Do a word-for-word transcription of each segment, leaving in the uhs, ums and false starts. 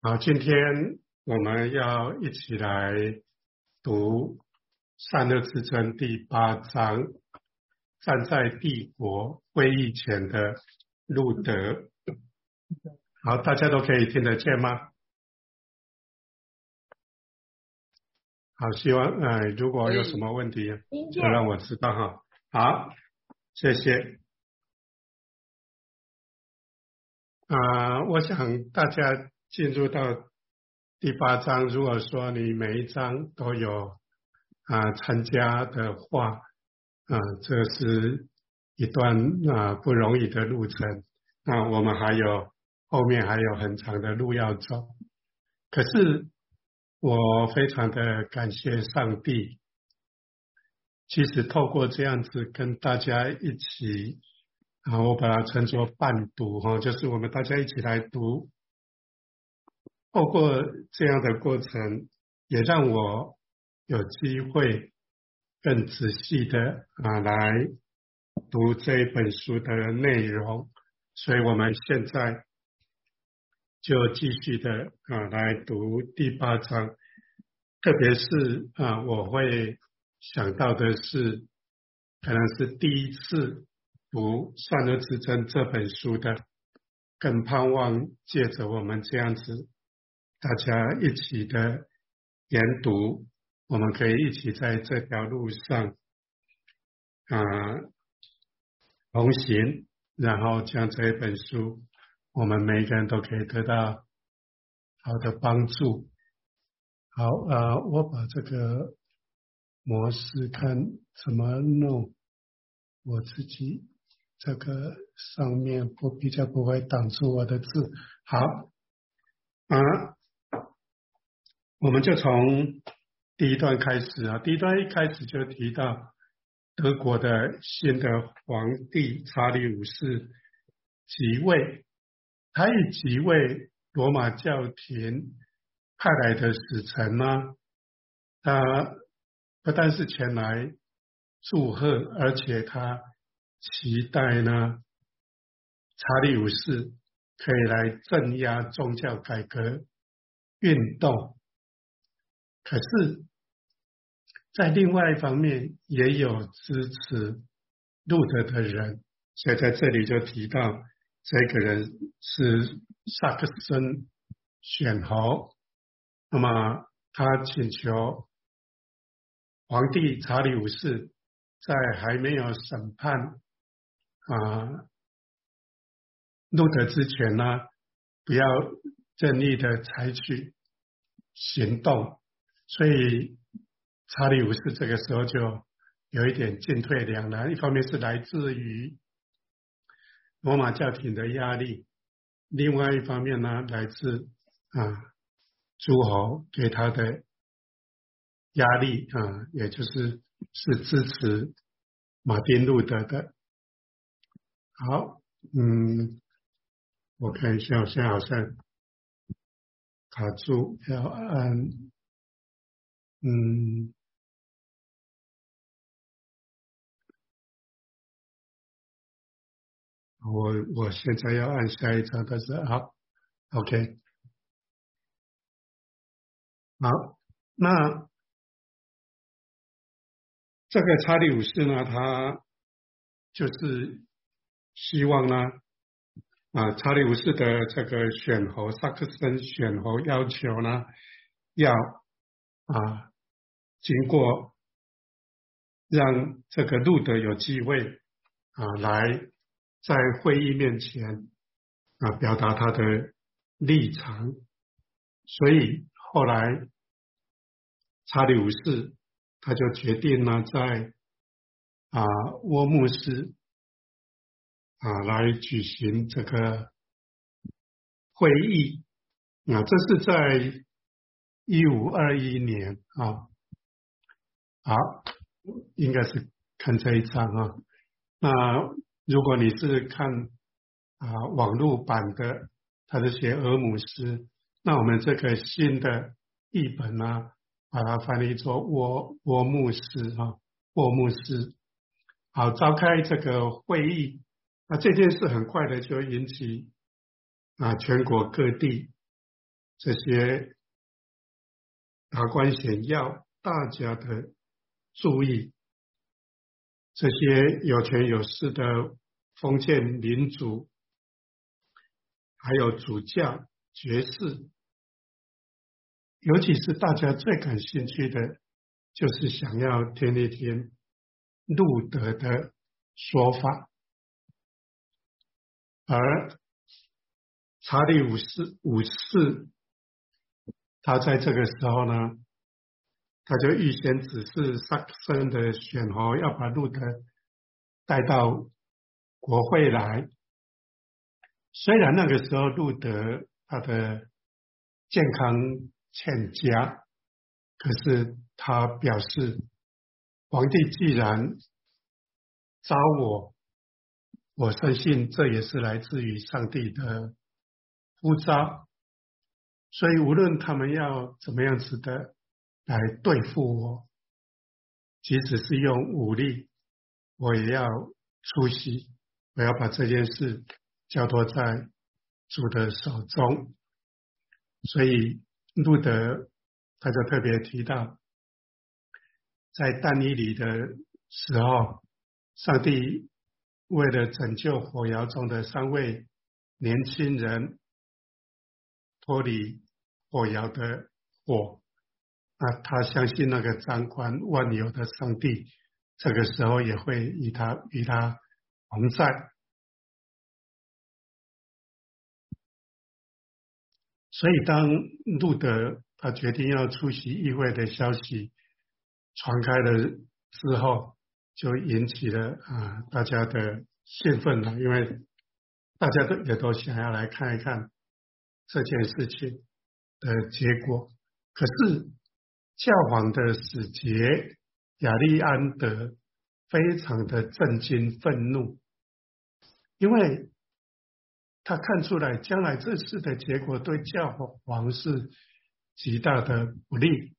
好，今天我们要一起来读善恶之争第八章，站在帝国会议前的路德。好，大家都可以听得见吗？好，希望呃如果有什么问题就让我知道哈。好，谢谢。啊、呃，我想大家进入到第八章，如果说你每一章都有啊、呃、参加的话，啊、呃，这是一段啊、呃、不容易的路程。那我们还有后面还有很长的路要走。可是我非常的感谢上帝，其实透过这样子跟大家一起。啊，我把它称作伴读哈，就是我们大家一起来读。透过这样的过程，也让我有机会更仔细的啊来读这一本书的内容。所以我们现在就继续的啊来读第八章，特别是啊我会想到的是，可能是第一次读《善恶之争》这本书的，更盼望借着我们这样子大家一起的研读，我们可以一起在这条路上啊同行，然后将这一本书我们每一个人都可以得到好的帮助。好，呃，我把这个模式看怎么弄，我自己这个上面不比较不会挡住我的字。好，啊，我们就从第一段开始啊。第一段一开始就提到德国的新的皇帝查理五世即位，他以即位罗马教廷派来的使臣呢，他不但是前来祝贺，而且他期待呢查理五世可以来镇压宗教改革运动。可是在另外一方面也有支持路德的人，所以在这里就提到这个人是萨克森选侯。那么他请求皇帝查理五世在还没有审判啊路德之前呢，不要任意的采取行动。所以查理五世这个时候就有一点进退两难，一方面是来自于罗马教廷的压力，另外一方面呢，来自啊诸侯给他的压力啊，也就是是支持马丁路德的。好，嗯，我看一下，我现在好像卡住，要按，嗯。我我现在要按下一张，但是好 ，OK， 好，那这个查理五世呢，他就是希望呢，啊，查理五世的这个选侯萨克森选侯要求呢，要啊经过让这个路德有机会啊来在会议面前啊表达他的立场，所以后来查理五世他就决定呢，在啊沃木斯啊来举行这个会议啊，这是在一五二一年啊，好，应该是看这一章啊。那如果你是看啊网络版的，它是写俄姆斯，那我们这个新的译本呢，把它翻译作沃沃木斯啊，沃木斯。好，召开这个会议，那这件事很快的就引起啊全国各地这些达官显要大家的注意，这些有权有势的封建民主，还有主教、爵士，尤其是大家最感兴趣的，就是想要听一听路德的说法。而查理五世五世，他在这个时候呢，他就预先指示萨克森的选侯要把路德带到国会来。虽然那个时候路德他的健康欠佳，可是他表示，皇帝既然召我，我相信这也是来自于上帝的呼召，所以无论他们要怎么样子的来对付我，即使是用武力，我也要出席，我要把这件事交托在主的手中。所以路德他就特别提到，在但以理的时候，上帝为了拯救火窑中的三位年轻人脱离火窑的火，那他相信那个掌管万有的上帝，这个时候也会与他与他同在。所以当路德他决定要出席议会的消息传开了之后，就引起了啊大家的兴奋了，因为大家都也都想要来看一看这件事情的结果。可是教皇的使节亚历安德非常的震惊愤怒，因为他看出来将来这事的结果对教皇是极大的不利。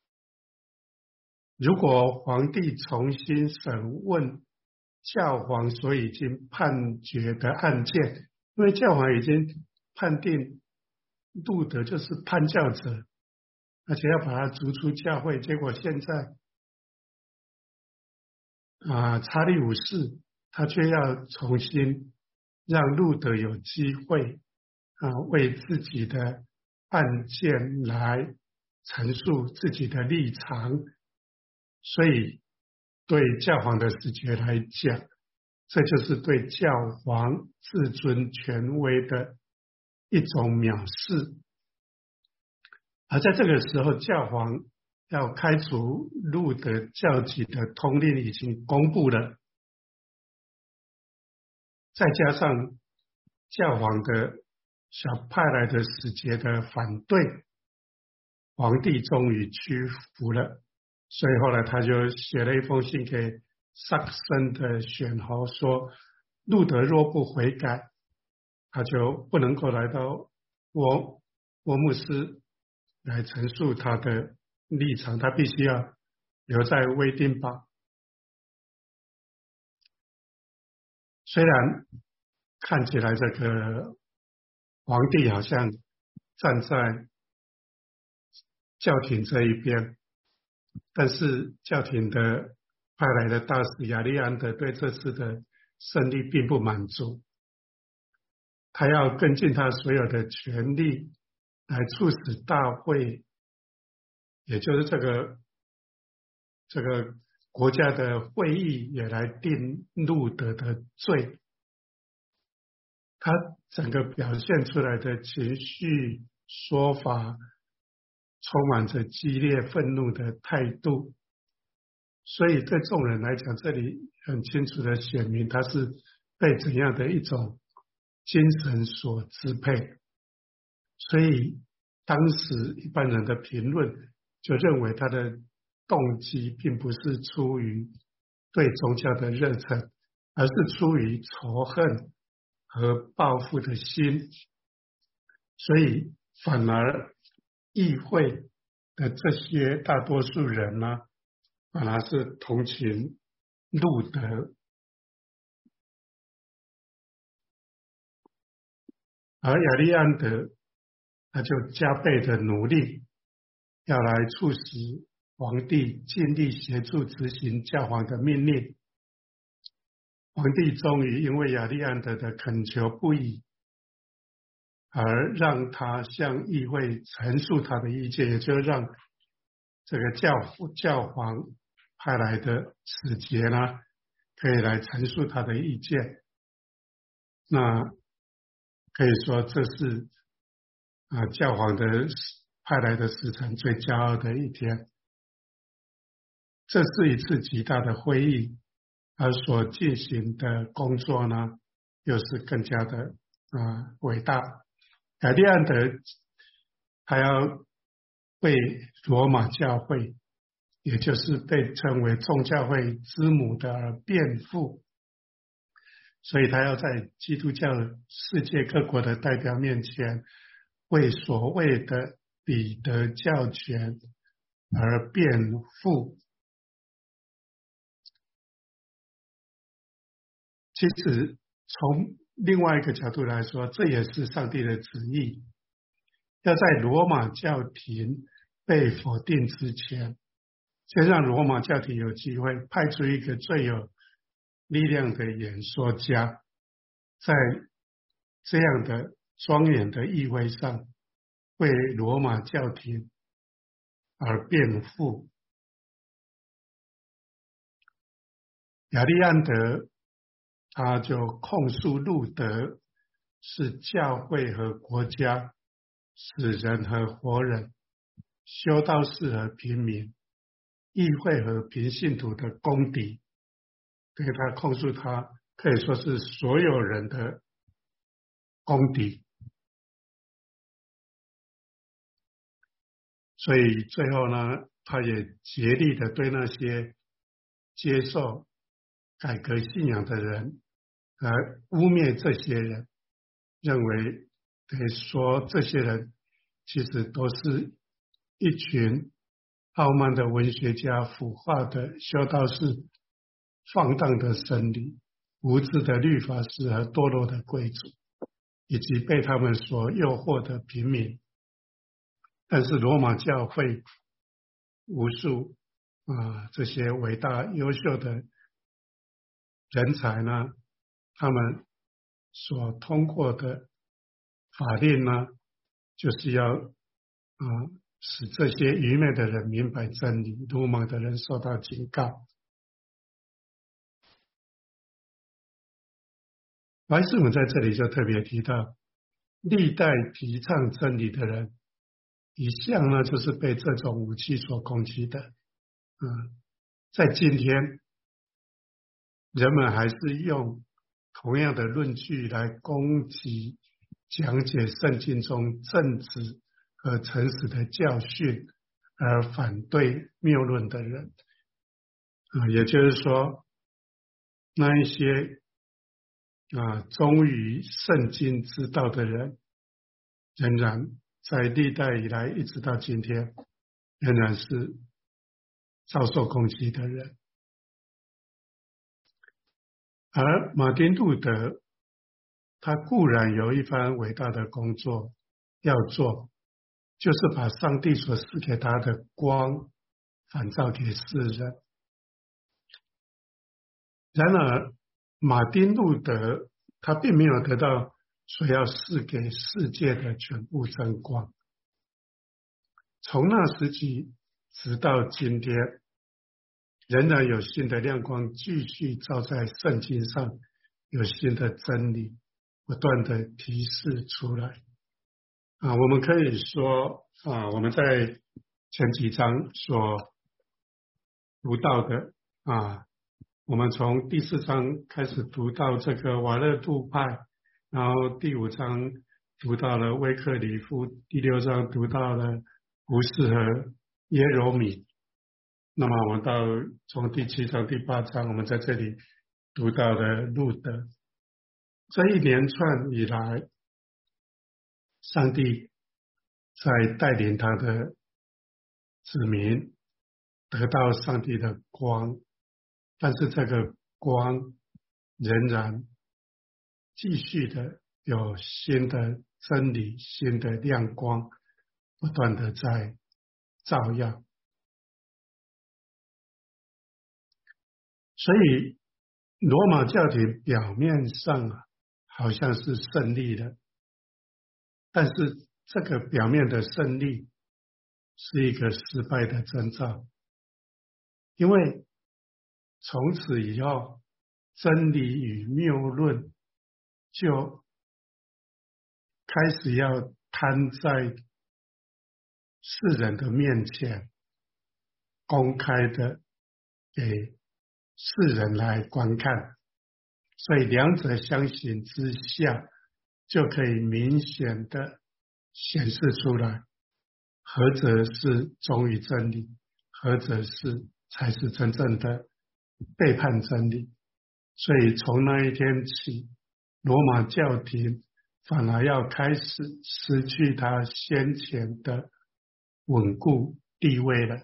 如果皇帝重新审问教皇所已经判决的案件，因为教皇已经判定路德就是叛教者，而且要把他逐出教会，结果现在啊，查理五世他却要重新让路德有机会啊，为自己的案件来陈述自己的立场，所以对教皇的使节来讲，这就是对教皇至尊权威的一种藐视。而在这个时候，教皇要开除路德教籍的通令已经公布了，再加上教皇的小派来的使节的反对，皇帝终于屈服了。所以后来他就写了一封信给萨克森的选侯说，路德若不悔改，他就不能够来到沃沃姆斯来陈述他的立场，他必须要留在威丁堡。虽然看起来这个皇帝好像站在教廷这一边，但是教廷的派来的大使亚历安德对这次的胜利并不满足，他要根据他所有的权力来促使大会，也就是这个这个国家的会议也来定路德的罪。他整个表现出来的情绪说法充满着激烈愤怒的态度，所以对众人来讲，这里很清楚的显明他是被怎样的一种精神所支配。所以当时一般人的评论就认为他的动机并不是出于对宗教的热忱，而是出于仇恨和报复的心。所以反而议会的这些大多数人呢，反而是同情路德。而亚历安德他就加倍的努力，要来促使皇帝尽力协助执行教皇的命令。皇帝终于因为亚历安德的恳求不已，而让他向议会陈述他的意见，也就是让这个教教皇派来的使节呢，可以来陈述他的意见。那可以说这是啊教皇的派来的使臣最骄傲的一天。这是一次极大的会议，而所进行的工作呢，又是更加的啊伟大。亚历安德他要为罗马教会，也就是被称为众教会之母的而辩护，所以他要在基督教世界各国的代表面前，为所谓的彼得教权而辩护。其实从另外一个角度来说，这也是上帝的旨意，要在罗马教廷被否定之前，先让罗马教廷有机会派出一个最有力量的演说家，在这样的庄严的议会上为罗马教廷而辩护。亚历安德他就控诉路德是教会和国家、死人和活人、修道士和平民、议会和平信徒的公敌，对他控诉他可以说是所有人的公敌。所以最后呢，他也竭力的对那些接受改革信仰的人来污蔑这些人，认为可以说这些人其实都是一群傲慢的文学家、腐化的修道士、放荡的僧侣、无知的律法师和堕落的贵族，以及被他们所诱惑的平民。但是罗马教会无数啊这些伟大优秀的人才呢，他们所通过的法令呢，就是要啊使这些愚昧的人明白真理，鲁莽的人受到警告。白师母在这里就特别提到，历代提倡真理的人一向呢就是被这种武器所攻击的。嗯，在今天人们还是用同样的论据来攻击讲解圣经中正直和诚实的教训，而反对谬论的人。啊，也就是说，那一些啊忠于圣经之道的人，仍然在历代以来一直到今天，仍然是遭受攻击的人。而马丁路德他固然有一番伟大的工作要做，就是把上帝所赐给他的光反照给世人。然而马丁路德他并没有得到所要赐给世界的全部真光。从那时起直到今天，仍然有新的亮光继续照在圣经上，有新的真理不断的提示出来。啊，我们可以说啊，我们在前几章所读到的啊，我们从第四章开始读到这个瓦勒杜派，然后第五章读到了威克里夫，第六章读到了胡适和耶柔米。那么我们到从第七章、第八章，我们在这里读到了路德。这一连串以来，上帝在带领他的子民得到上帝的光，但是这个光仍然继续的有新的真理新的亮光不断的在照耀。所以罗马教廷表面上啊好像是胜利了，但是这个表面的胜利是一个失败的征兆，因为从此以后真理与谬论就开始要摊在世人的面前，公开的给世人来观看，所以两者相形之下，就可以明显的显示出来，何者是忠于真理，何者是才是真正的背叛真理。所以从那一天起，罗马教廷反而要开始失去他先前的稳固地位了。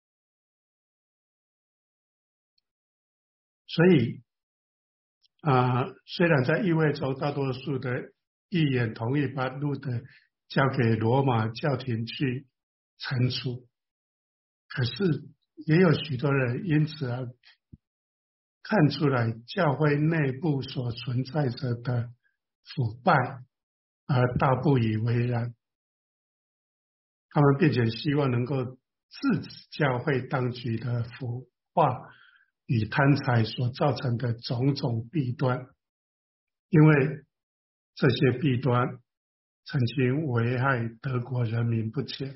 所以啊、呃，虽然在议会中大多数的议员同意把路德交给罗马教廷去惩处，可是也有许多人因此而看出来教会内部所存在着的腐败，而大不以为然。他们并且希望能够制止教会当局的腐化与贪财所造成的种种弊端，因为这些弊端曾经危害德国人民不浅。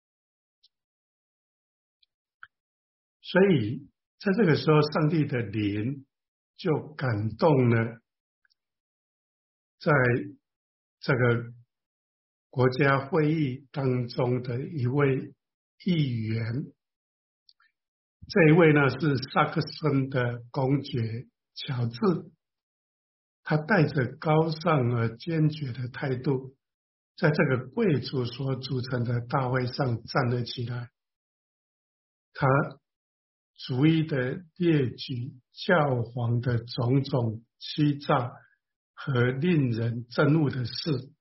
所以在这个时候，上帝的灵就感动了在这个国家会议当中的一位议员，这一位呢是萨克森的公爵乔治，他带着高尚而坚决的态度，在这个贵族所组成的大会上站了起来。他逐一的列举教皇的种种欺诈和令人憎恶的事。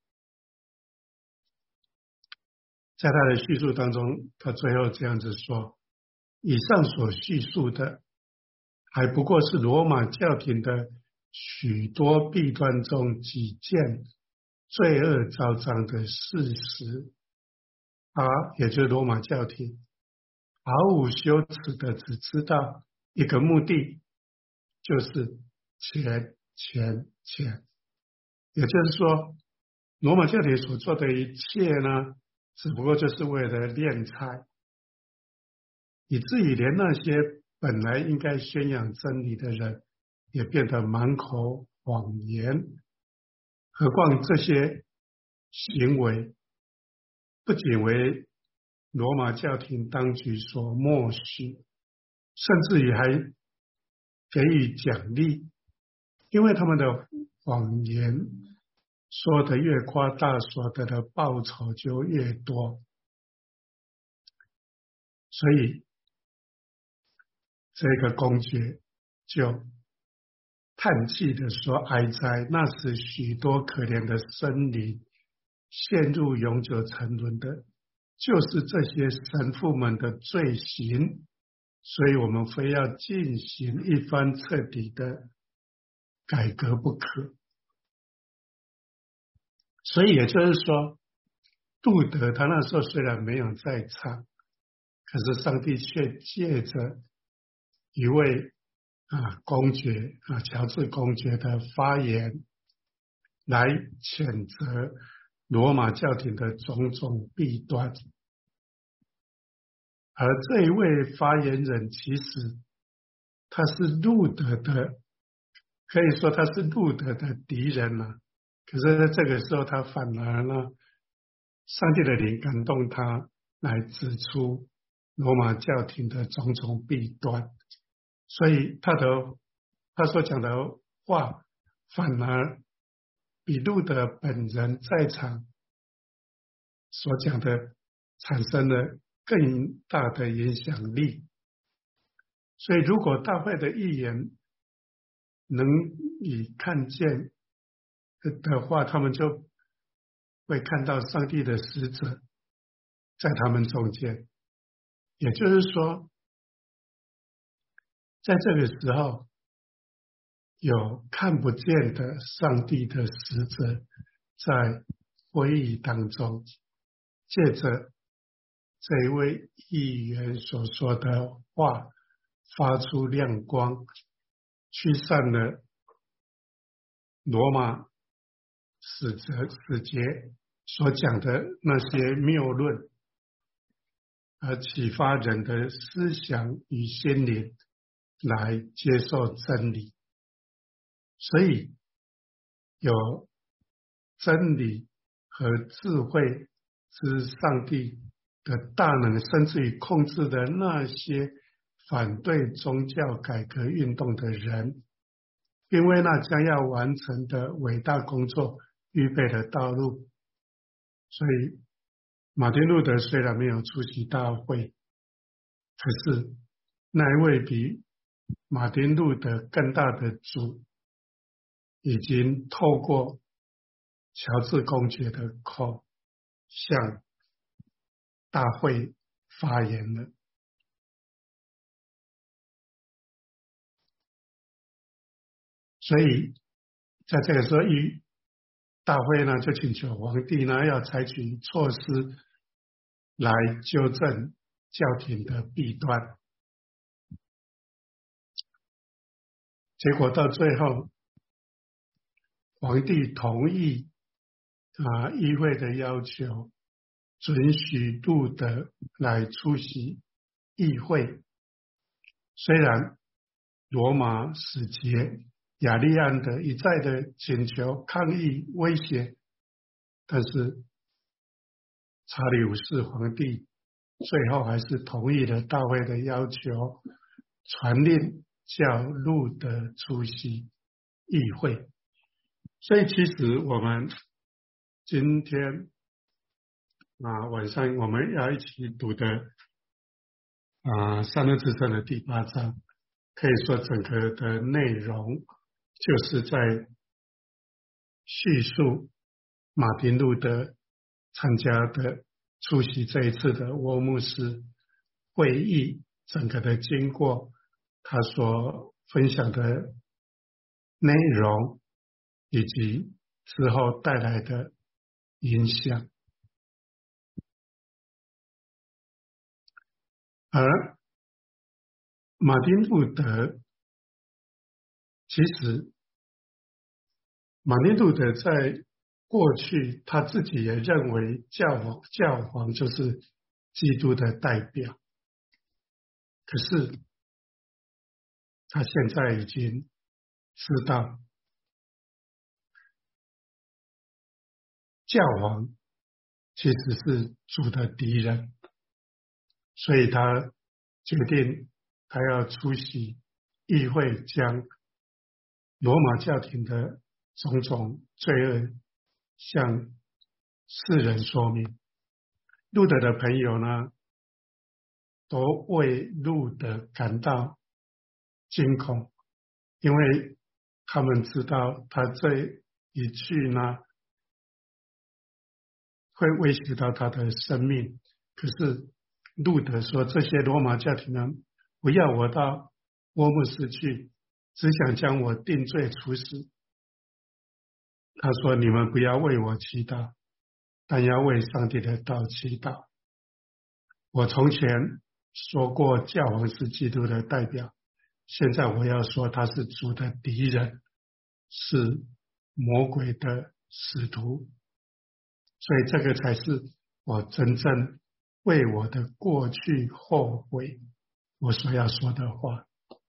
在他的叙述当中，他最后这样子说：以上所叙述的还不过是罗马教廷的许多弊端中几件罪恶昭彰的事实。他也就是罗马教廷毫无羞耻的只知道一个目的，就是钱钱钱。也就是说，罗马教廷所做的一切呢，只不过就是为了敛财，以至于连那些本来应该宣扬真理的人也变得满口谎言。何况这些行为不仅为罗马教廷当局所默许，甚至于还给予奖励，因为他们的谎言说得越夸大，所得的报酬就越多。所以这个公爵就叹气的说：哀哉，那时许多可怜的生灵陷入永久沉沦的，就是这些神父们的罪行，所以我们非要进行一番彻底的改革不可。所以也就是说，杜德他那时候虽然没有在场，可是上帝却借着一位啊公爵啊乔治公爵的发言，来谴责罗马教廷的种种弊端。而这一位发言人其实他是路德的，可以说他是路德的敌人了、啊。可是在这个时候，他反而呢，上帝的灵感动他来指出罗马教廷的种种弊端，所以他的他所讲的话，反而比路德本人在场所讲的产生了更大的影响力。所以如果大会的议员能以看见的话，他们就会看到上帝的使者在他们中间。也就是说，在这个时候，有看不见的上帝的使者在会议当中，借着这一位议员所说的话，发出亮光，驱散了罗马使者使节所讲的那些谬论，而启发人的思想与心灵来接受真理。所以有真理和智慧之上帝的大能，甚至于控制的那些反对宗教改革运动的人，因为那将要完成的伟大工作预备了道路。所以马丁路德虽然没有出席大会，可是那一位比马丁路德更大的主已经透过乔治公爵的口向大会发言了。所以在这个时候，一大会呢就请求皇帝呢要采取措施来纠正教廷的弊端。结果到最后，皇帝同意啊议会的要求，准许路德来出席议会。虽然罗马使节亚利安德一再的请求、抗议、威胁，但是查理五世皇帝最后还是同意了大会的要求，传令叫路德出席议会。所以其实我们今天啊晚上我们要一起读的啊三论之声的第八章，可以说整个的内容就是在叙述马丁路德参加的出席这一次的沃姆斯会议整个的经过，他所分享的内容以及之后带来的影响。而马丁路德其实马丁路德在过去他自己也认为教皇教皇就是基督的代表，可是他现在已经知道教皇其实是主的敌人，所以他决定他要出席议会，将罗马教廷的种种罪恶向世人说明。路德的朋友呢，都为路德感到惊恐，因为他们知道他这一句呢会威胁到他的生命。可是路德说，这些罗马教廷人不要我到沃姆斯去，只想将我定罪处死。他说，你们不要为我祈祷，但要为上帝的道祈祷。我从前说过教皇是基督的代表，现在我要说他是主的敌人，是魔鬼的使徒。所以这个才是我真正为我的过去后悔我所要说的话。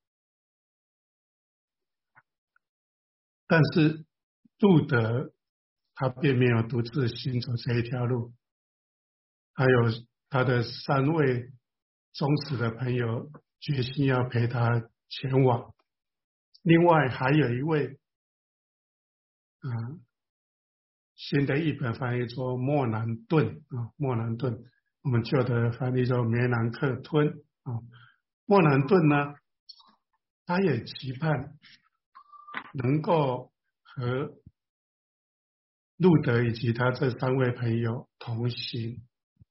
但是路德他并没有独自行走这一条路，还有他的三位忠实的朋友决心要陪他前往。另外还有一位嗯，新的译本翻译作莫南顿啊，莫南顿，我们旧的翻译作梅兰克吞啊。莫南顿呢，他也期盼能够和路德以及他这三位朋友同行。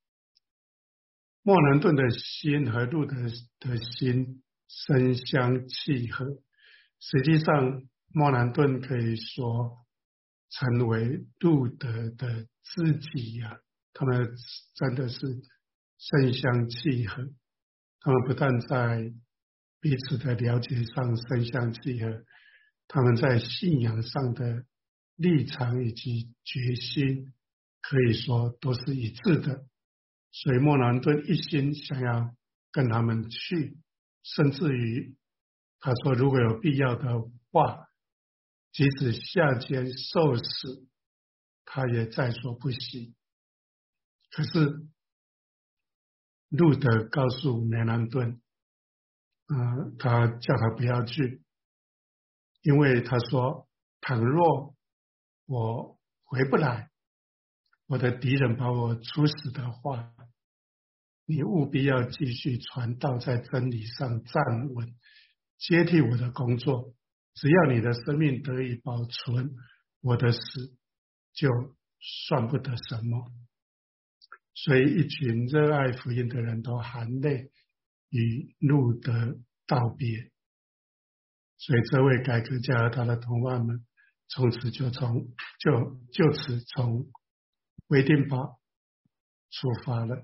莫兰顿的心和路德的心深相契合，实际上莫兰顿可以说成为路德的知己呀、啊，他们真的是深相契合，他们不但在彼此的了解上深相契合，他们在信仰上的立场以及决心可以说都是一致的，所以莫兰顿一心想要跟他们去，甚至于他说如果有必要的话，即使下监受死他也在所不惜。可是路德告诉梅兰顿、呃、他叫他不要去，因为他说倘若我回不来，我的敌人把我处死的话，你务必要继续传道，在真理上站稳，接替我的工作。只要你的生命得以保存，我的死就算不得什么。所以一群热爱福音的人都含泪与路德道别。所以这位改革家和他的同伴们从此就从就就此从威丁堡出发了。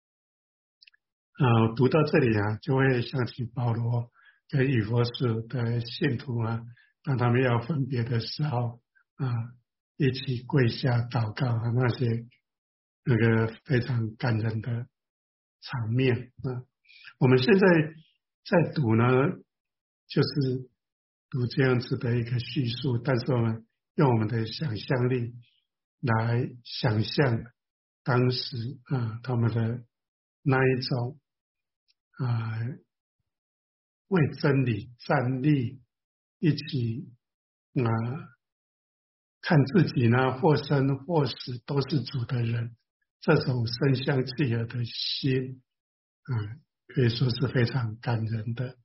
呃，读到这里啊，就会想起保罗跟以弗所的信徒啊，当他们要分别的时候啊，一起跪下祷告啊，那些那个非常感人的场面啊。我们现在在读呢，就是读这样子的一个叙述，但是我们用我们的想象力来想象当时啊他们的那一种啊为真理站立，一起啊看自己呢或生或死都是主的人，这种深相契合的心啊可以说是非常感人的。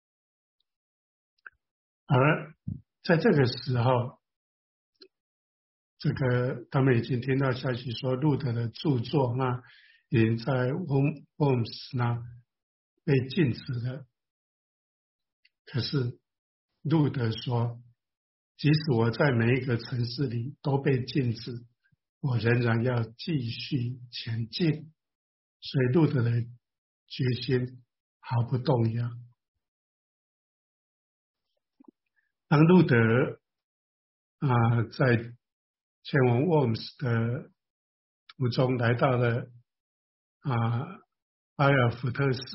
而在这个时候，这个他们已经听到消息说路德的著作那已经在 Worms 呢被禁止了。可是路德说，即使我在每一个城市里都被禁止，我仍然要继续前进。所以路德的决心毫不动摇。当路德啊、呃、在前往 Worms 的途中来到了啊埃尔福特市，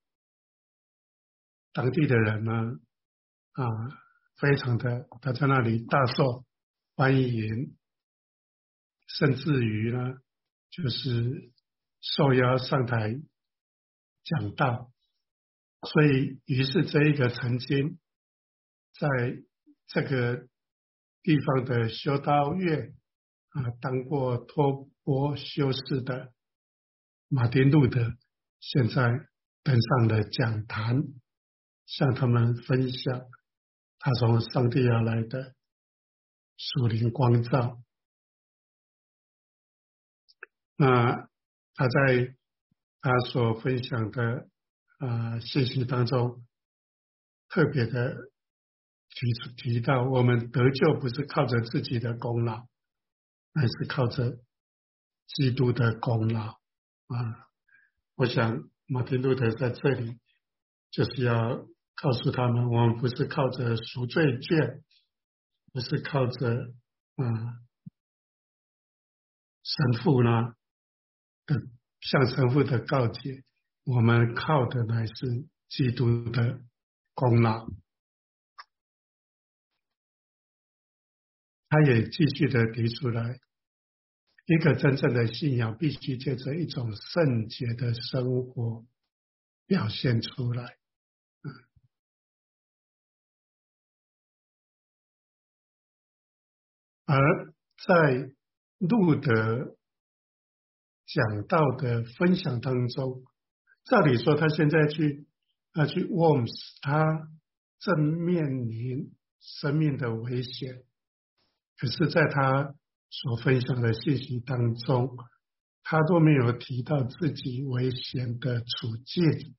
当地的人呢啊非常的他在那里大受欢迎，甚至于呢就是受邀上台讲道。所以于是这一个曾经在这个地方的修道院啊当过托钵修士的马丁路德，现在登上了讲坛，向他们分享他从上帝而来的属灵光照。那他在他所分享的啊信息当中，特别的提出提到，我们得救不是靠着自己的功劳，乃是靠着基督的功劳啊。我想马丁路德在这里就是要告诉他们，我们不是靠着赎罪券，不是靠着啊神父呢的向神父的告诫，我们靠的乃是基督的功劳。他也继续的提出来，一个真正的信仰必须借着一种圣洁的生活表现出来。而在路德讲道的分享当中，照理说他现在去他去 Worms， 他正面临生命的危险，可是在他所分享的信息当中，他都没有提到自己危险的处境。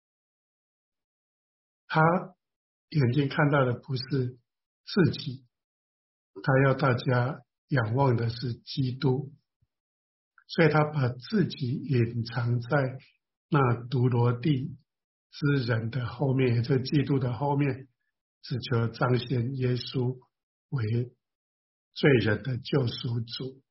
他眼睛看到的不是自己，他要大家仰望的是基督，所以他把自己隐藏在那独罗地之人的后面，也就是基督的后面，只求彰显耶稣为罪人的救赎主。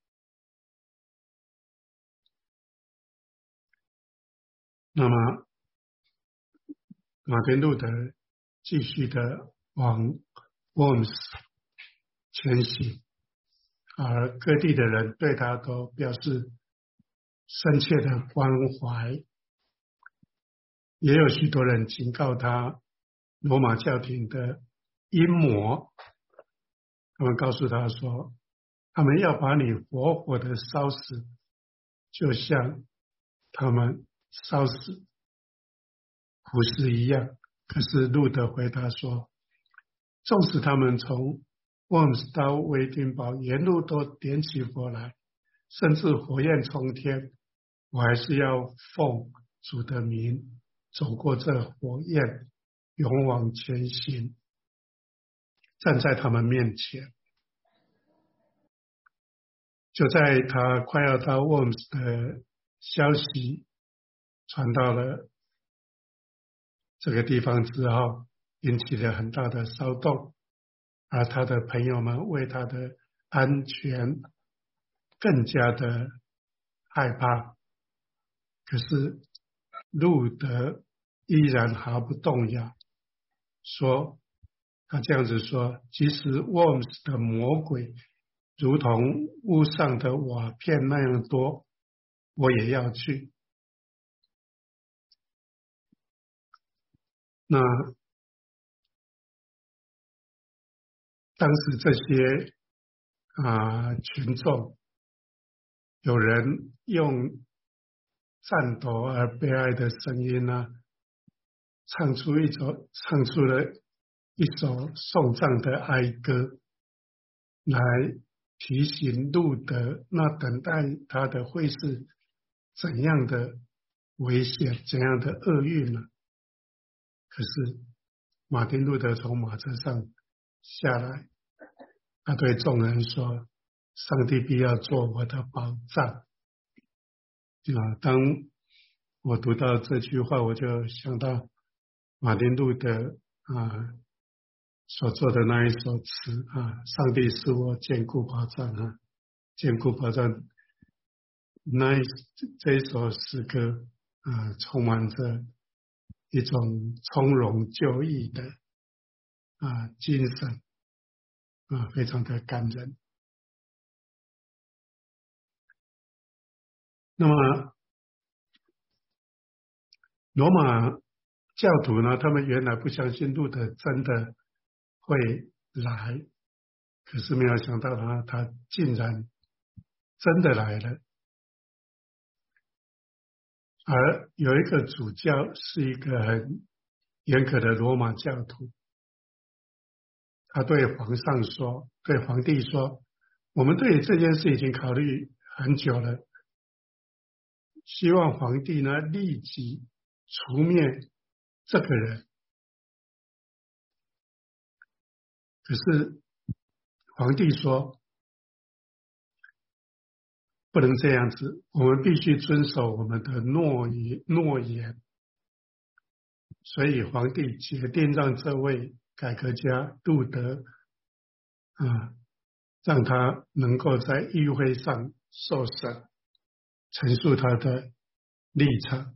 那么马丁路德继续的往 Worms 前行，而各地的人对他都表示深切的关怀，也有许多人警告他罗马教廷的阴谋。他们告诉他说，他们要把你活活的烧死，就像他们烧死胡适一样。可是路德回答说，纵使他们从旺斯到威丁堡沿路都点起火来，甚至火焰冲天，我还是要奉主的名走过这火焰，勇往前行，站在他们面前。就在他快要到 Worms 的消息传到了这个地方之后，引起了很大的骚动，而他的朋友们为他的安全更加的害怕。可是路德依然毫不动摇，说他这样子说，即使 Worms 的魔鬼如同屋上的瓦片那样多，我也要去。那当时这些啊、呃、群众，有人用颤抖而悲哀的声音呢，唱出一首唱出了一首送葬的哀歌，来提醒路德那等待他的会是怎样的危险，怎样的厄运呢？可是马丁路德从马车上下来，他对众人说，上帝必要做我的保障。啊，当我读到这句话，我就想到马丁路德啊所做的那一首词啊，上帝是我坚固保障啊，坚固保障。那一这一首诗歌啊，充满着一种从容就义的啊精神啊，非常的感人。那么罗马教徒呢，他们原来不相信路德真的会来，可是没有想到他他竟然真的来了。而有一个主教是一个很严格的罗马教徒，他对皇上说，对皇帝说，我们对这件事已经考虑很久了，希望皇帝呢立即除灭这个人。可是皇帝说，不能这样子，我们必须遵守我们的诺言诺言。所以皇帝决定让这位改革家路德啊，让他能够在议会上受审，陈述他的立场。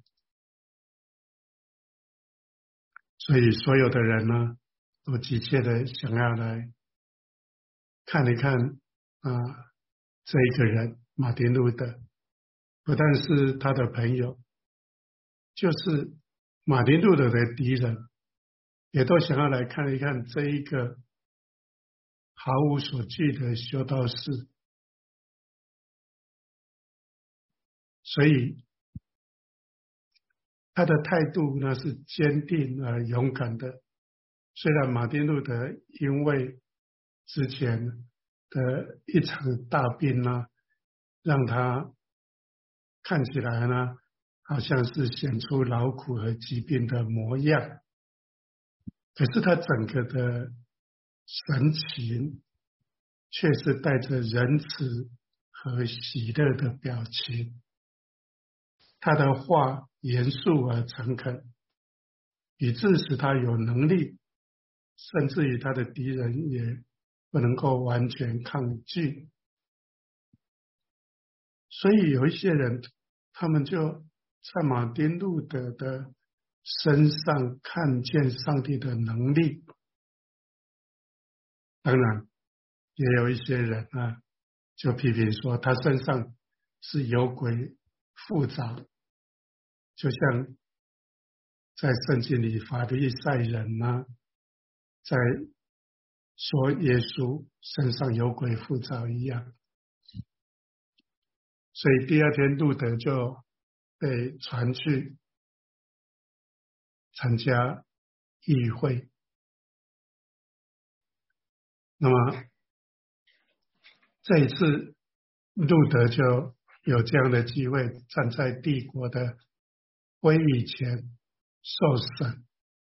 所以所有的人呢，都急切的想要来看一看啊，这一个人马丁路德，不但是他的朋友，就是马丁路德的敌人，也都想要来看一看这一个毫无所惧的修道士。所以他的态度呢是坚定而勇敢的。虽然马丁路德因为之前的一场大病呢，让他看起来呢，好像是显出劳苦和疾病的模样，可是他整个的神情却是带着仁慈和喜乐的表情。他的话严肃而诚恳，以致使他有能力，甚至于他的敌人也不能够完全抗拒。所以有一些人，他们就在马丁路德的身上看见上帝的能力。当然也有一些人啊，就批评说他身上是有鬼附着，就像在圣经里法利赛人呢，在说耶稣身上有鬼附着一样。所以第二天路德就被传去参加议会。那么这一次路德就有这样的机会站在帝国的会议前受审，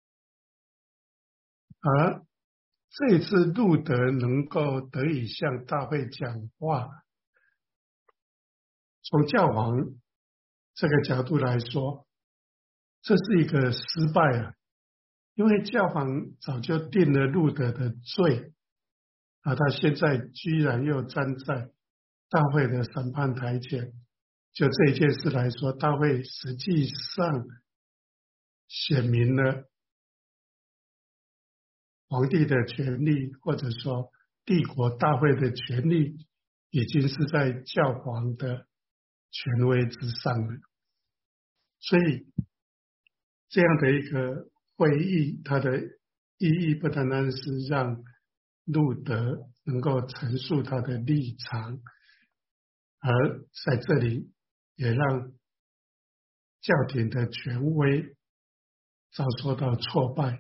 而这一次路德能够得以向大会讲话，从教皇这个角度来说，这是一个失败啊，因为教皇早就定了路德的罪，而他现在居然又站在大会的审判台前。就这一件事来说，大会实际上显明了皇帝的权力，或者说帝国大会的权力，已经是在教皇的权威之上了。所以这样的一个会议，它的意义不单单是让路德能够陈述他的立场，而在这里也让教廷的权威遭受到挫败。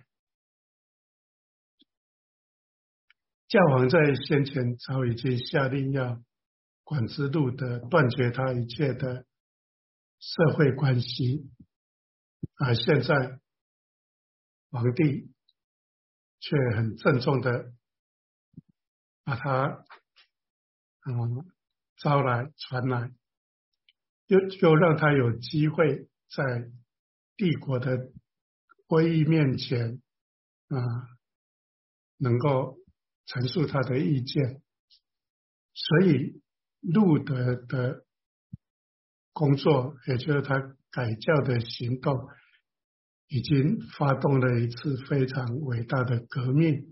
教皇在先前早已经下令要管制路德，断绝他一切的社会关系，而现在皇帝却很郑重的把他嗯招来传来，就就让他有机会在帝国的会议面前啊、呃、能够陈述他的意见。所以路德的工作，也就是他改教的行动，已经发动了一次非常伟大的革命，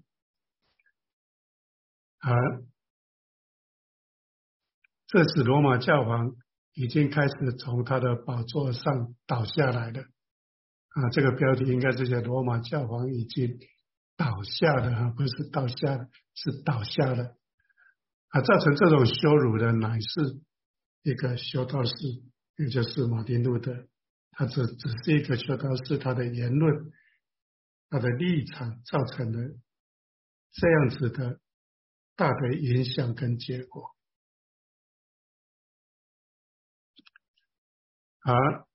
而这使罗马教皇已经开始从他的宝座上倒下来了。啊，这个标题应该是写罗马教皇已经倒下了啊，不是倒下了，是倒下了。啊，造成这种羞辱的乃是一个修道士，也就是马丁路德。他只只是一个修道士，他的言论、他的立场造成了这样子的大的影响跟结果。而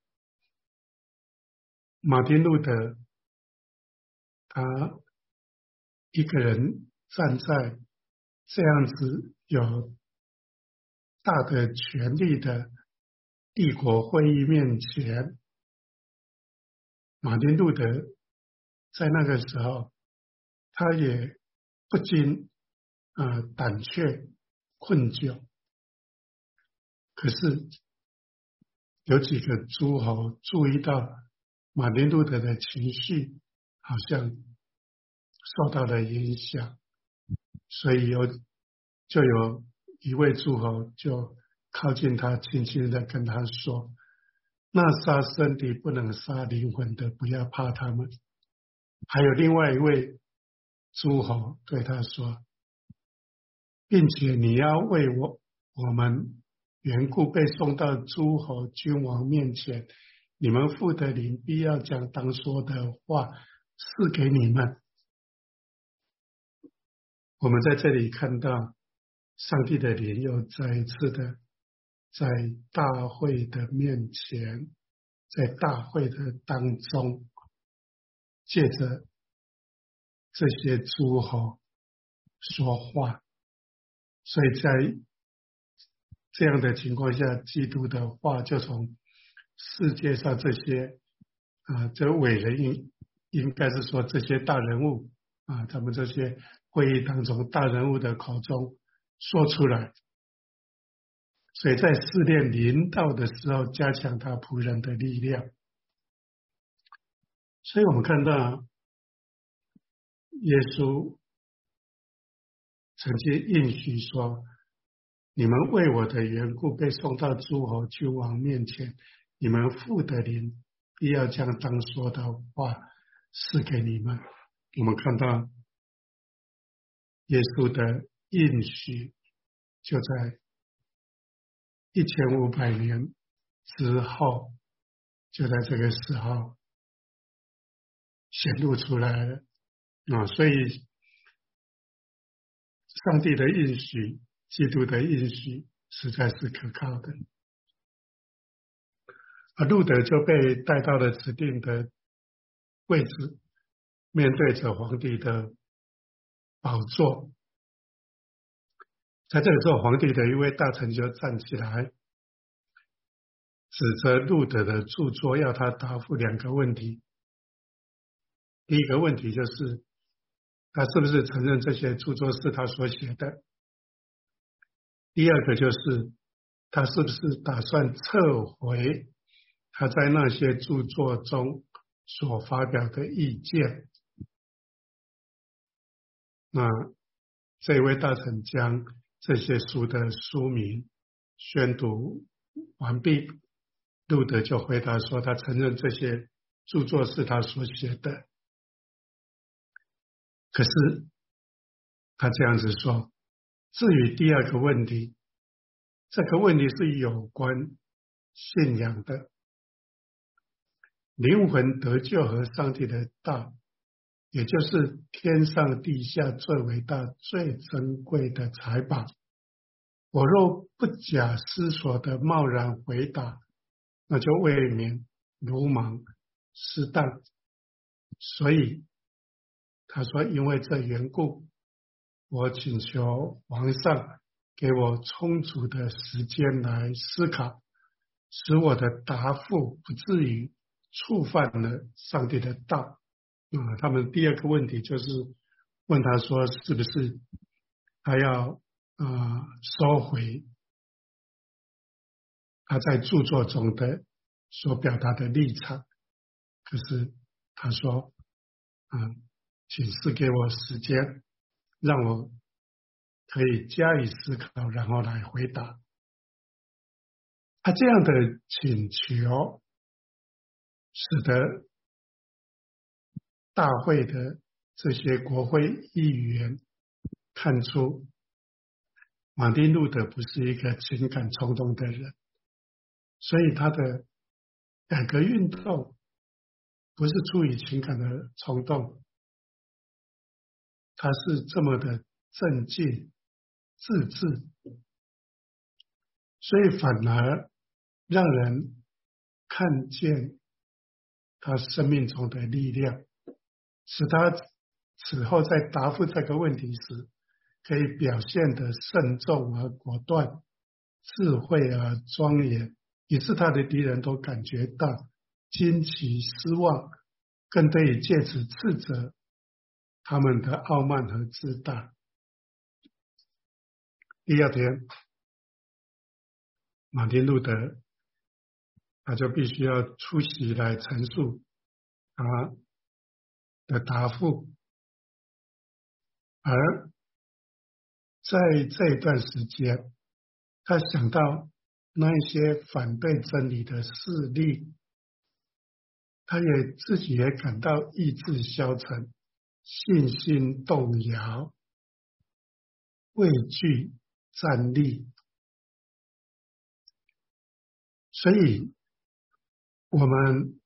马丁路德他一个人站在这样子有大的权力的帝国会议面前，马丁路德在那个时候他也不禁呃胆怯困窘。可是有几个诸侯注意到马丁路德的情绪好像受到了影响，所以有就有一位诸侯就靠近他，轻轻的跟他说，那杀身体不能杀灵魂的，不要怕他们。还有另外一位诸侯对他说，并且你要为我我们缘故被送到诸侯君王面前，你们父的灵必要将当说的话赐给你们。我们在这里看到上帝的灵又再一次的在大会的面前，在大会的当中，借着这些诸侯说话，所以在这样的情况下，基督的话就从世界上这些啊，这伟人应应该是说这些大人物啊，他们这些会议当中大人物的口中说出来，所以在试炼临到的时候，加强他仆人的力量。所以我们看到耶稣曾经应许说，你们为我的缘故被送到诸侯君王面前，你们父的灵必要将当说的话赐给你们。我们看到耶稣的应许就在一千五百年之后，就在这个时候显露出来了啊！所以上帝的应许，基督的应许实在是可靠的。而路德就被带到了指定的位置，面对着皇帝的宝座。在这个时候，皇帝的一位大臣就站起来，指着路德的著作要他答复两个问题。第一个问题就是，他是不是承认这些著作是他所写的？第二个就是，他是不是打算撤回他在那些著作中所发表的意见？那这位大臣将这些书的书名宣读完毕，路德就回答说，他承认这些著作是他所写的。可是他这样子说，至于第二个问题，这个问题是有关信仰的，灵魂得救和上帝的道，也就是天上地下最伟大最珍贵的财宝。我若不假思索的贸然回答，那就未免鲁莽失当。所以他说，因为这缘故，我请求皇上给我充足的时间来思考，使我的答复不至于触犯了上帝的道。啊、嗯，他们第二个问题就是问他说，是不是他要呃收回他在著作中的所表达的立场？可是他说，嗯，请赐给我时间，让我可以加以思考，然后来回答。他这样的请求，使得大会的这些国会议员看出马丁路德不是一个情感冲动的人，所以他的改革运动不是出于情感的冲动，他是这么的镇静自制，所以反而让人看见他生命中的力量，使他此后在答复这个问题时，可以表现得慎重而果断，智慧而庄严，以致他的敌人都感觉到惊奇失望，更得以借此斥责他们的傲慢和自大。第二天，马丁路德他就必须要出席来陈述他的答复，而在这一段时间，他想到那一些反对真理的势力，他也自己也感到意志消沉，信心动摇，畏惧战栗。所以我们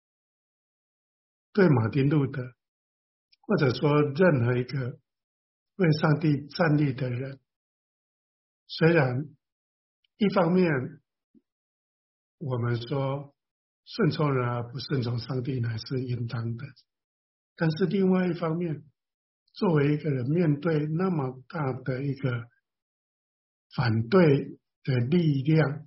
对马丁路德，或者说任何一个为上帝站立的人，虽然一方面我们说顺从人而不顺从上帝乃是应当的，但是另外一方面，作为一个人面对那么大的一个反对的力量，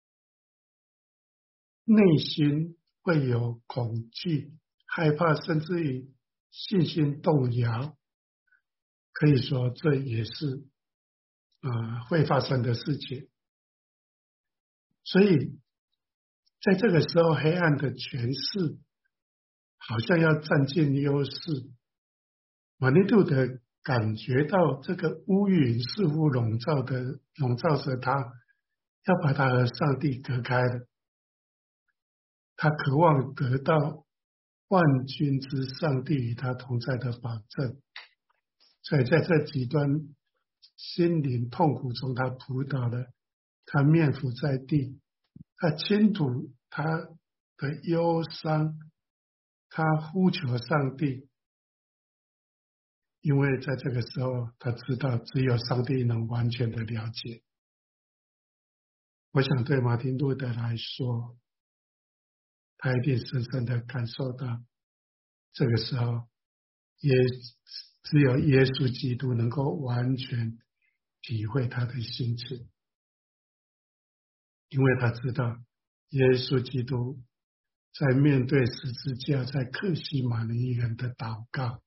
内心会有恐惧、害怕，甚至于信心动摇。可以说这也是呃会发生的事情。所以在这个时候，黑暗的权势好像要占尽优势。马丁路德感觉到这个乌云似乎笼罩的笼罩着他，要把他和上帝隔开了。他渴望得到万军之上帝与他同在的保证，所以在这极端心灵痛苦中，他扑倒了，他面伏在地，他倾吐他的忧伤，他呼求上帝，因为在这个时候他知道只有上帝能完全的了解。我想对马丁路德来说，他一定深深的感受到这个时候也只有耶稣基督能够完全体会他的心情，因为他知道耶稣基督在面对十字架，在客西马尼园的祷告。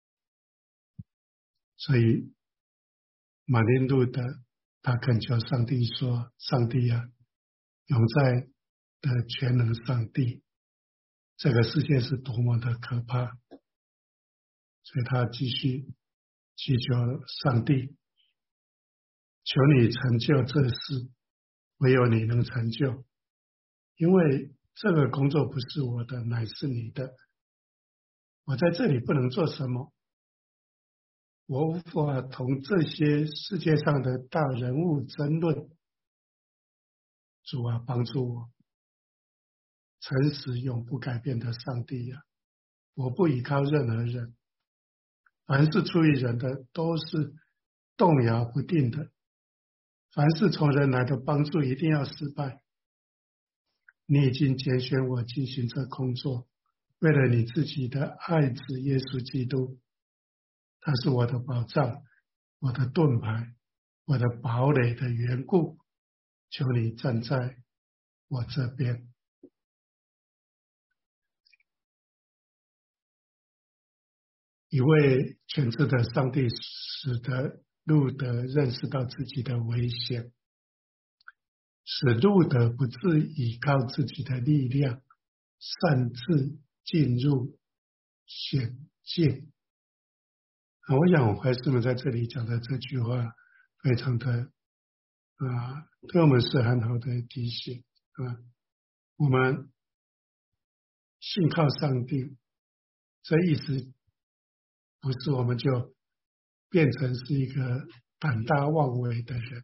所以马丁路德他恳求上帝说，上帝啊，永在的全能上帝，这个世界是多么的可怕，所以他继续祈求上帝，求你成就这事，唯有你能成就，因为这个工作不是我的，乃是你的，我在这里不能做什么，我无法同这些世界上的大人物争论，主啊，帮助我，诚实永不改变的上帝啊，我不依靠任何人，凡是出于人的都是动摇不定的，凡是从人来的帮助一定要失败。你已经拣选我进行这工作，为了你自己的爱子耶稣基督，他是我的保障，我的盾牌，我的堡垒的缘故，求你站在我这边。一位全知的上帝使得路德认识到自己的危险，使路德不致倚靠自己的力量，擅自进入险境。啊，我想怀师们在这里讲的这句话，非常的啊，对我们是很好的提醒啊。我们信靠上帝，这意思不是我们就变成是一个胆大妄为的人。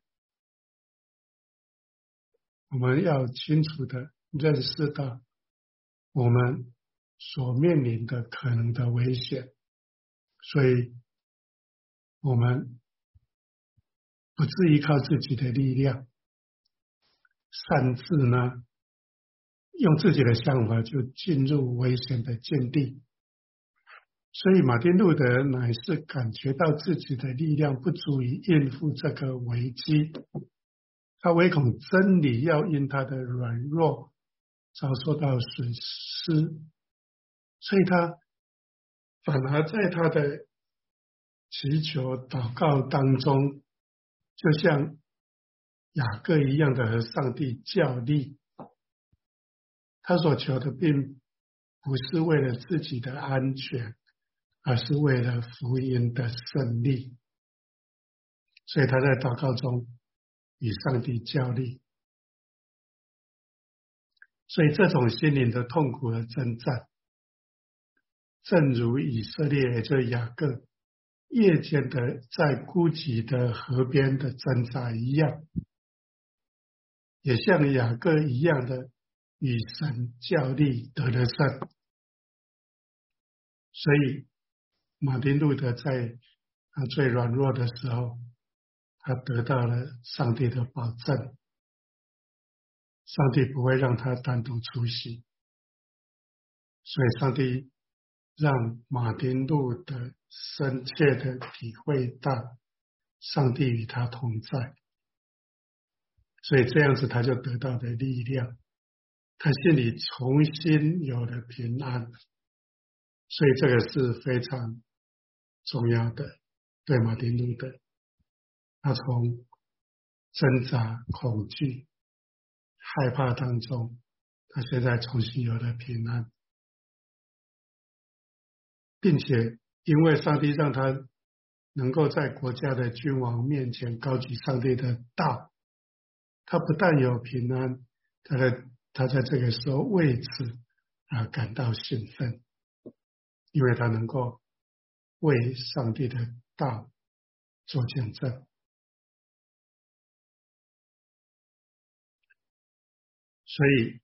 我们要清楚的认识到我们所面临的可能的危险，所以我们不是依靠自己的力量，擅自呢用自己的想法就进入危险的境地。所以马丁路德乃是感觉到自己的力量不足以应付这个危机，他唯恐真理要因他的软弱遭受到损失，所以他反而在他的祈求祷告当中，就像雅各一样的和上帝较力。他所求的并不是为了自己的安全，而是为了福音的胜利。所以他在祷告中与上帝较力。所以这种心灵的痛苦和征战，正如以色列也就是雅各夜间的在孤寂的河边的挣扎一样，也像雅各一样的与神较力得了胜。所以马丁路德在他最软弱的时候，他得到了上帝的保证，上帝不会让他单独出席，所以上帝让马丁路德深切的体会到上帝与他同在，所以这样子他就得到的力量，他心里重新有了平安，所以这个是非常重要的。对马丁路德，他从挣扎、恐惧、害怕当中，他现在重新有了平安，并且因为上帝让他能够在国家的君王面前高举上帝的道，他不但有平安，他在他在这个时候为此而感到兴奋，因为他能够为上帝的道做见证。所以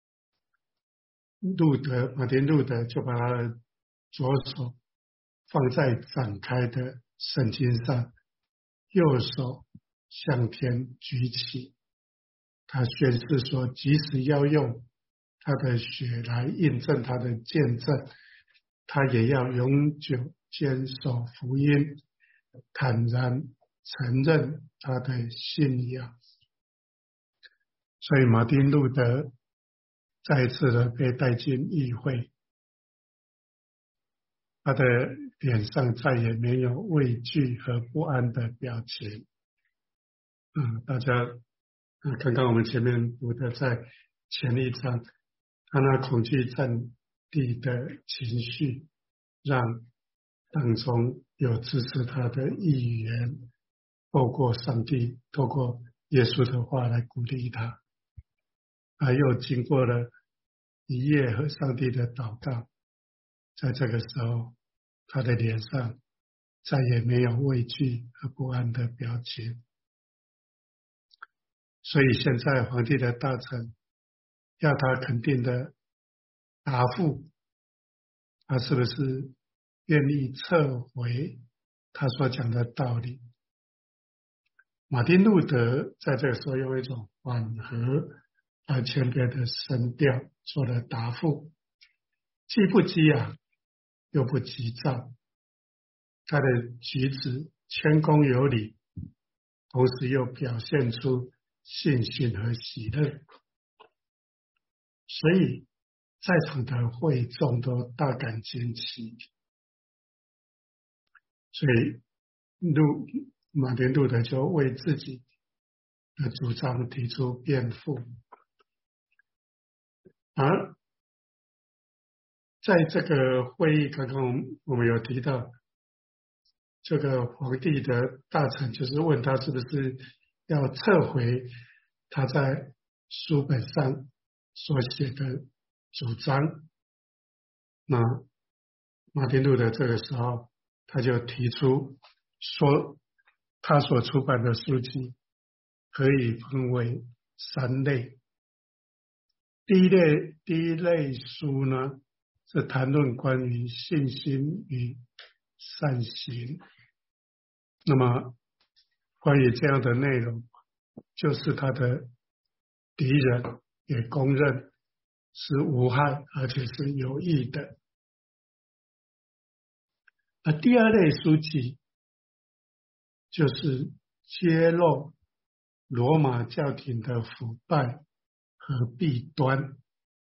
路德马丁路德就把他的左手放在展开的圣经上，右手向天举起，他宣誓说，即使要用他的血来印证他的见证，他也要永久坚守福音，坦然承认他的信仰。所以马丁路德再一次的被带进议会，他的脸上再也没有畏惧和不安的表情。嗯，大家嗯，刚刚我们前面读的在前一章，他那恐惧战地的情绪，让当中有支持他的议员透过上帝，透过耶稣的话来鼓励他，而又经过了一夜和上帝的祷告，在这个时候，他的脸上再也没有畏惧和不安的表情。所以现在皇帝的大臣要他肯定的答复，他是不是愿意撤回他所讲的道理？马丁路德在这个时候用一种缓和而谦卑的声调做了答复，既不激昂又不急躁，他的举止谦恭有礼，同时又表现出信心和喜乐，所以在场的会众都大感惊奇。所以路马丁路德就为自己的主张提出辩护，而在这个会议，刚刚我们有提到，这个皇帝的大臣就是问他是不是要撤回他在书本上所写的主张。那马丁路德这个时候他就提出说，他所出版的书籍可以分为三类。第一类第一类书呢，是谈论关于信心与善行。那么关于这样的内容，就是他的敌人也公认是无害而且是有益的。而第二类书籍就是揭露罗马教廷的腐败和弊端。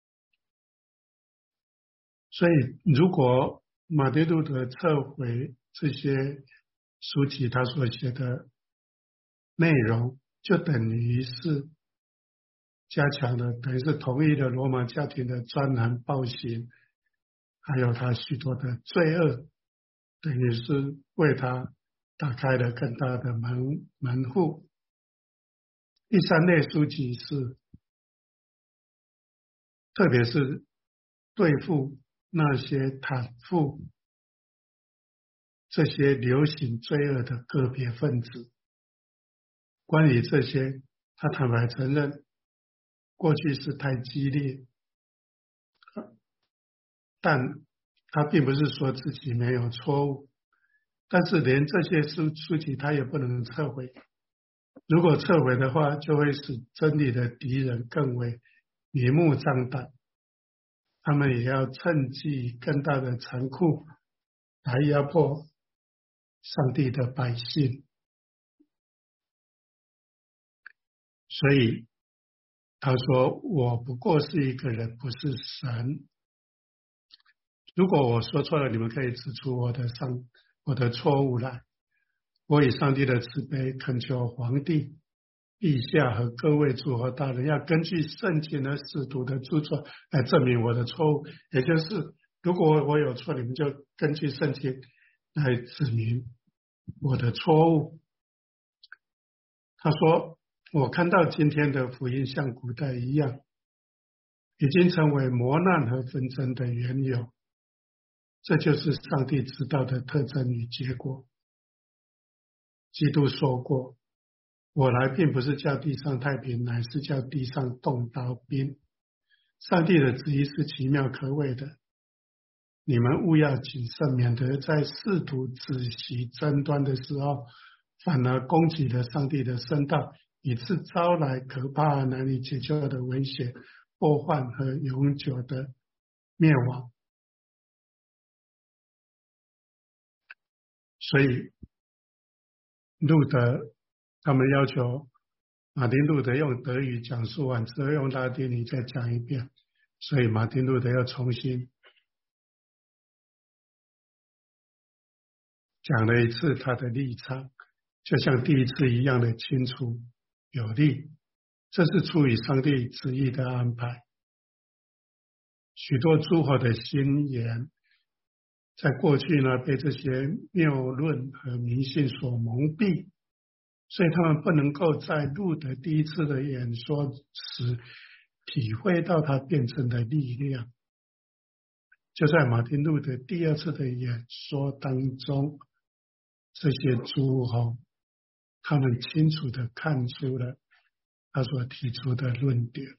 所以如果马丁路德撤回这些书籍他所写的内容，就等于是加强了，等于是同意了罗马教廷的专横暴行，还有他许多的罪恶，等于是为他打开了更大的门门户。第三类书籍是，特别是对付那些袒护这些流行罪恶的个别分子。关于这些，他坦白承认过去是太激烈，但他并不是说自己没有错误， 但是连这些书书籍他也不能撤回。如果撤回的话，就会使真理的敌人更为明目张胆，他们也要趁机更大的残酷来压迫上帝的百姓。所以他说，我不过是一个人，不是神。如果我说错了，你们可以指出我的上我的错误来。我以上帝的慈悲恳求皇帝陛下和各位诸侯大人，要根据圣经的使徒的著作来证明我的错误。也就是如果我有错，你们就根据圣经来指明我的错误。他说，我看到今天的福音像古代一样，已经成为磨难和纷争的缘由。这就是上帝知道的特征与结果。基督说过，我来并不是叫地上太平，乃是叫地上动刀兵。上帝的旨意是奇妙可畏的，你们务要谨慎，免得在试图止息争端的时候，反而攻击了上帝的圣道，以致招来可怕难以解救的危险、祸患和永久的灭亡。所以路德他们要求马丁路德用德语讲述完之后，用拉丁语再讲一遍，所以马丁路德要重新讲了一次他的立场，就像第一次一样的清楚有力。这是出于上帝旨意的安排。许多诸侯的心眼在过去呢，被这些谬论和迷信所蒙蔽，所以他们不能够在路德第一次的演说时体会到它变成的力量。就在马丁路德第二次的演说当中，这些诸侯他们清楚地看出了他所提出的论点。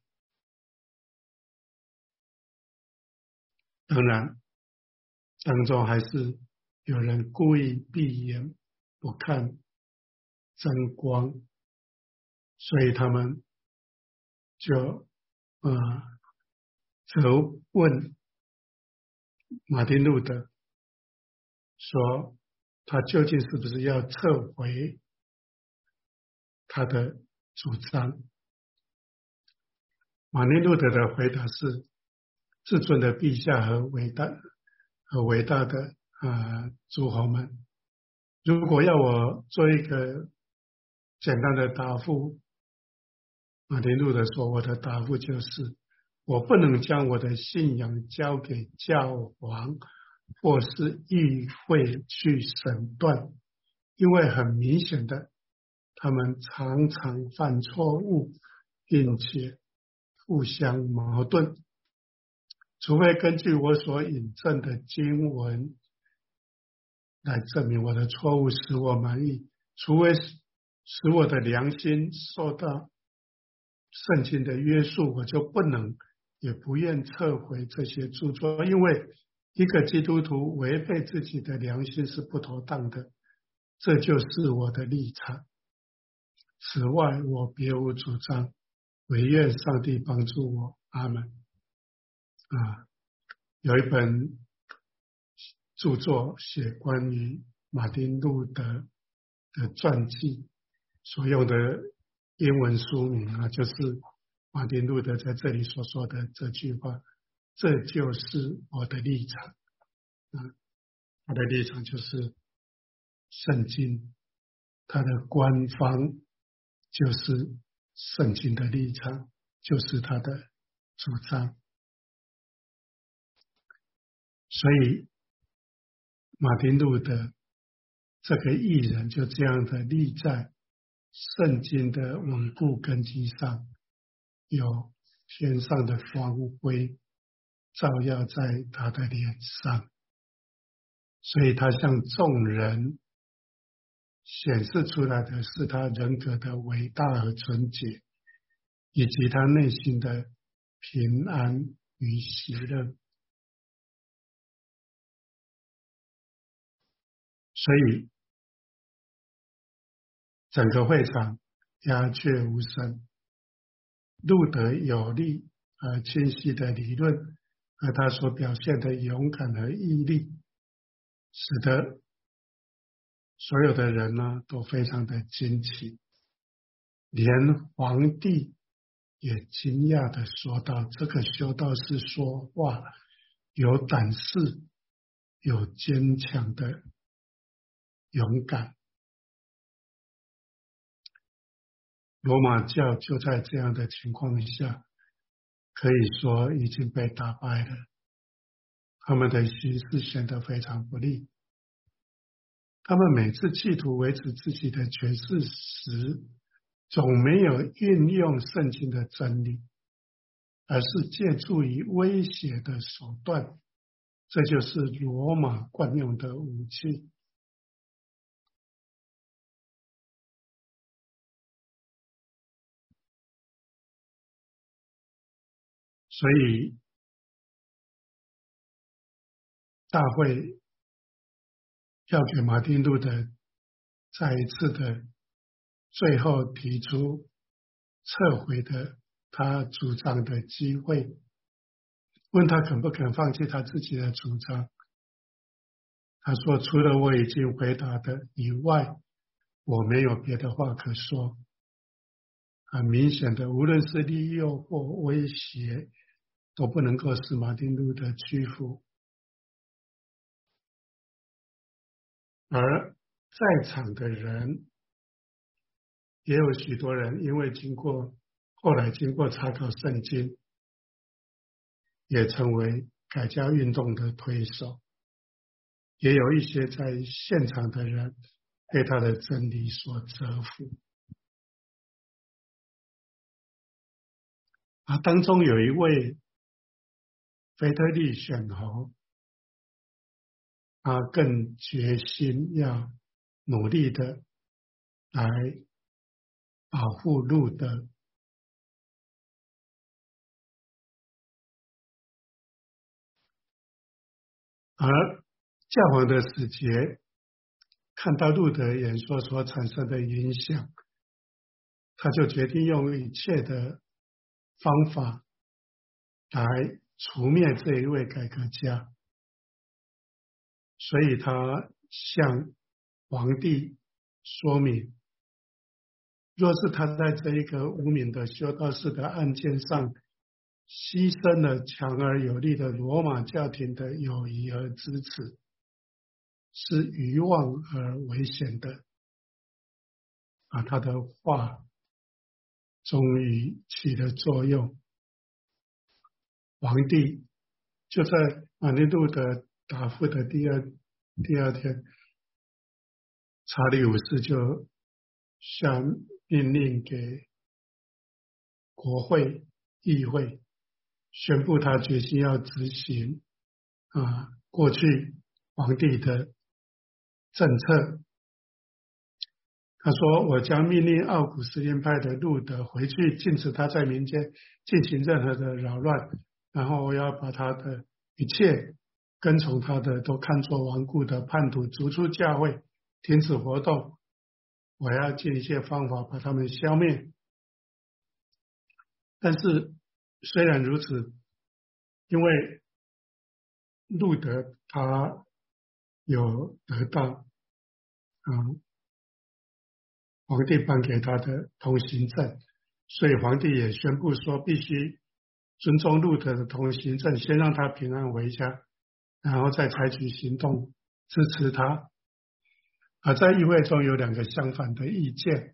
当然当中还是有人故意闭眼不看争光，所以他们就呃责问马丁路德说，他究竟是不是要撤回他的主张。马丁路德的回答是，至尊的陛下和伟大和伟大的呃诸侯们，如果要我做一个简单的答复，马丁路德说，我的答复就是我不能将我的信仰交给教皇或是议会去审断，因为很明显的他们常常犯错误，并且互相矛盾。除非根据我所引证的经文来证明我的错误使我满意，除非使我的良心受到圣经的约束，我就不能也不愿撤回这些著作。因为一个基督徒违背自己的良心是不妥当的，这就是我的立场。此外我别无主张，唯愿上帝帮助我。阿们。啊，有一本著作写关于马丁路德的传记，所用的英文书名啊，就是马丁路德在这里所说的这句话，这就是我的立场。啊，他的立场就是圣经，他的官方就是圣经的立场，就是他的主张。所以马丁路德这个艺人就这样的立在圣经的稳固根基上，有天上的光辉照耀在他的脸上，所以他向众人显示出来的是他人格的伟大和纯洁，以及他内心的平安与喜乐。 所以整个会场鸦雀无声。路德有力而清晰的理论和他所表现的勇敢和毅力，使得所有的人呢都非常的惊奇，连皇帝也惊讶的说道：这个修道士说话有胆识，有坚强的勇敢。罗马教就在这样的情况下，可以说已经被打败了，他们的形势显得非常不利。他们每次企图维持自己的权势时，总没有运用圣经的真理，而是借助于威胁的手段，这就是罗马惯用的武器。所以大会要给马丁路德再一次的最后提出撤回的他主张的机会，问他肯不肯放弃他自己的主张。他说：除了我已经回答的以外，我没有别的话可说。很明显的，无论是利诱或威胁，都不能够使马丁路德屈服。而在场的人也有许多人因为经过后来经过查考圣经，也成为改教运动的推手，也有一些在现场的人被他的真理所折服。啊，当中有一位腓特烈选侯，他更决心要努力的来保护路德。而教皇的使节看到路德演说所产生的影响，他就决定用一切的方法来除灭这一位改革家。所以他向皇帝说明，若是他在这一个无名的修道士的案件上牺牲了强而有力的罗马教廷的友谊和支持，是愚妄而危险的。啊，他的话终于起了作用。皇帝就在马丁路德答复的第二第二天，查理五世就下命令给国会议会，宣布他决心要执行啊过去皇帝的政策。他说：我将命令奥古斯丁派的路德回去，禁止他在民间进行任何的扰乱，然后我要把他的一切跟从他的都看作顽固的叛徒逐出教会，停止活动。我要尽一切方法把他们消灭。但是虽然如此，因为路德他有得到嗯皇帝颁给他的通行证，所以皇帝也宣布说必须尊重路德的通行证，先让他平安回家，然后再采取行动支持他。而在议会中有两个相反的意见，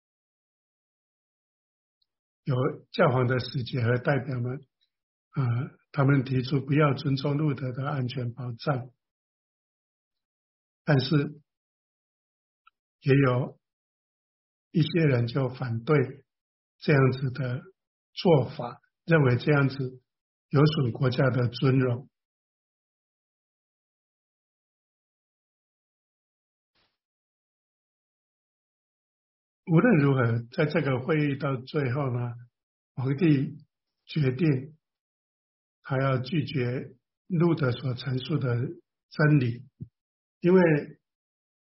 有教皇的使节和代表们，呃，他们提出不要尊重路德的安全保障，但是也有一些人就反对这样子的做法，认为这样子有损国家的尊荣。无论如何，在这个会议到最后呢，皇帝决定他要拒绝路德所陈述的真理，因为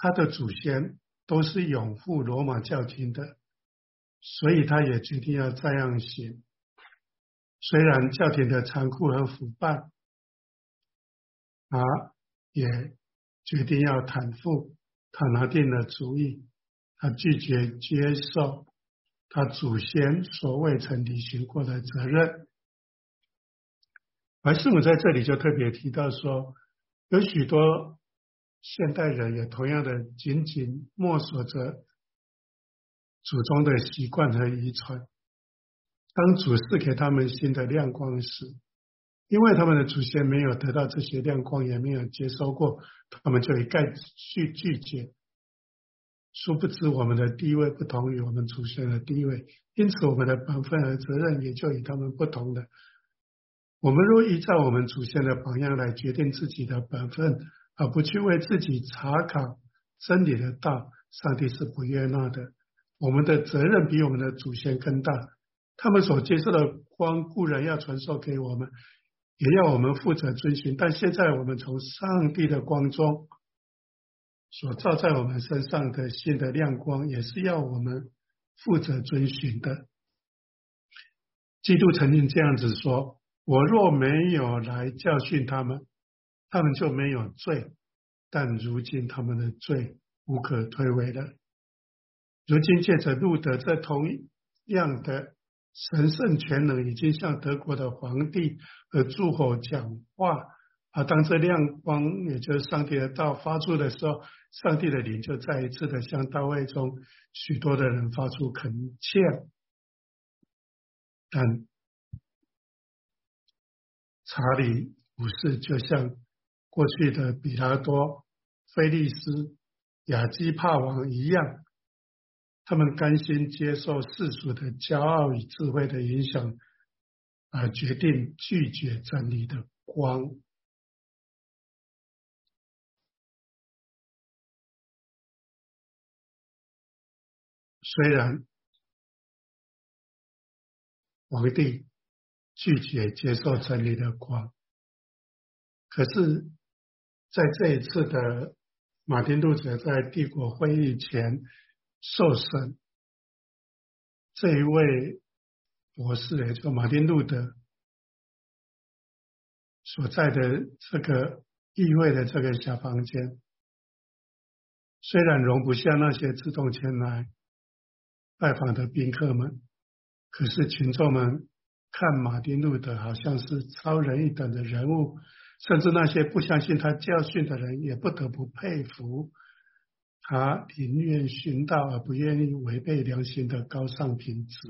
他的祖先都是拥护罗马教廷的，所以他也决定要这样行。虽然教廷的残酷和腐败，他也决定要袒护，他拿定了主意，他拒绝接受他祖先所未曾履行过的责任。而师母在这里就特别提到说，有许多现代人也同样的紧紧摸索着祖宗的习惯和遗传。当主赐给他们新的亮光时，因为他们的祖先没有得到这些亮光，也没有接收过，他们就一概去拒绝。殊不知我们的地位不同于我们祖先的地位，因此我们的本分和责任也就与他们不同的。我们若依照我们祖先的榜样来决定自己的本分，而不去为自己查考真理的道，上帝是不悦纳的。我们的责任比我们的祖先更大，他们所接受的光固然要传授给我们，也要我们负责遵循，但现在我们从上帝的光中所照在我们身上的新的亮光，也是要我们负责遵循的。基督曾经这样子说，我若没有来教训他们，他们就没有罪，但如今他们的罪无可推诿了。如今借着路德这同样的神圣全能，已经向德国的皇帝和诸侯讲话，而当这亮光也就是上帝的道发出的时候，上帝的灵就再一次的向大卫中许多的人发出恳切。但查理五世就像过去的比拉多、菲利斯、亚基帕王一样，他们甘心接受世俗的骄傲与智慧的影响，而决定拒绝真理的光。虽然皇帝拒绝接受真理的光，可是在这一次的马丁路德在帝国会议前受审，这一位博士，也就是马丁路德所在的这个议会的这个小房间，虽然容不下那些自动前来拜访的宾客们，可是群众们看马丁路德好像是超人一等的人物，甚至那些不相信他教训的人也不得不佩服他宁愿殉道而不愿意违背良心的高尚品质。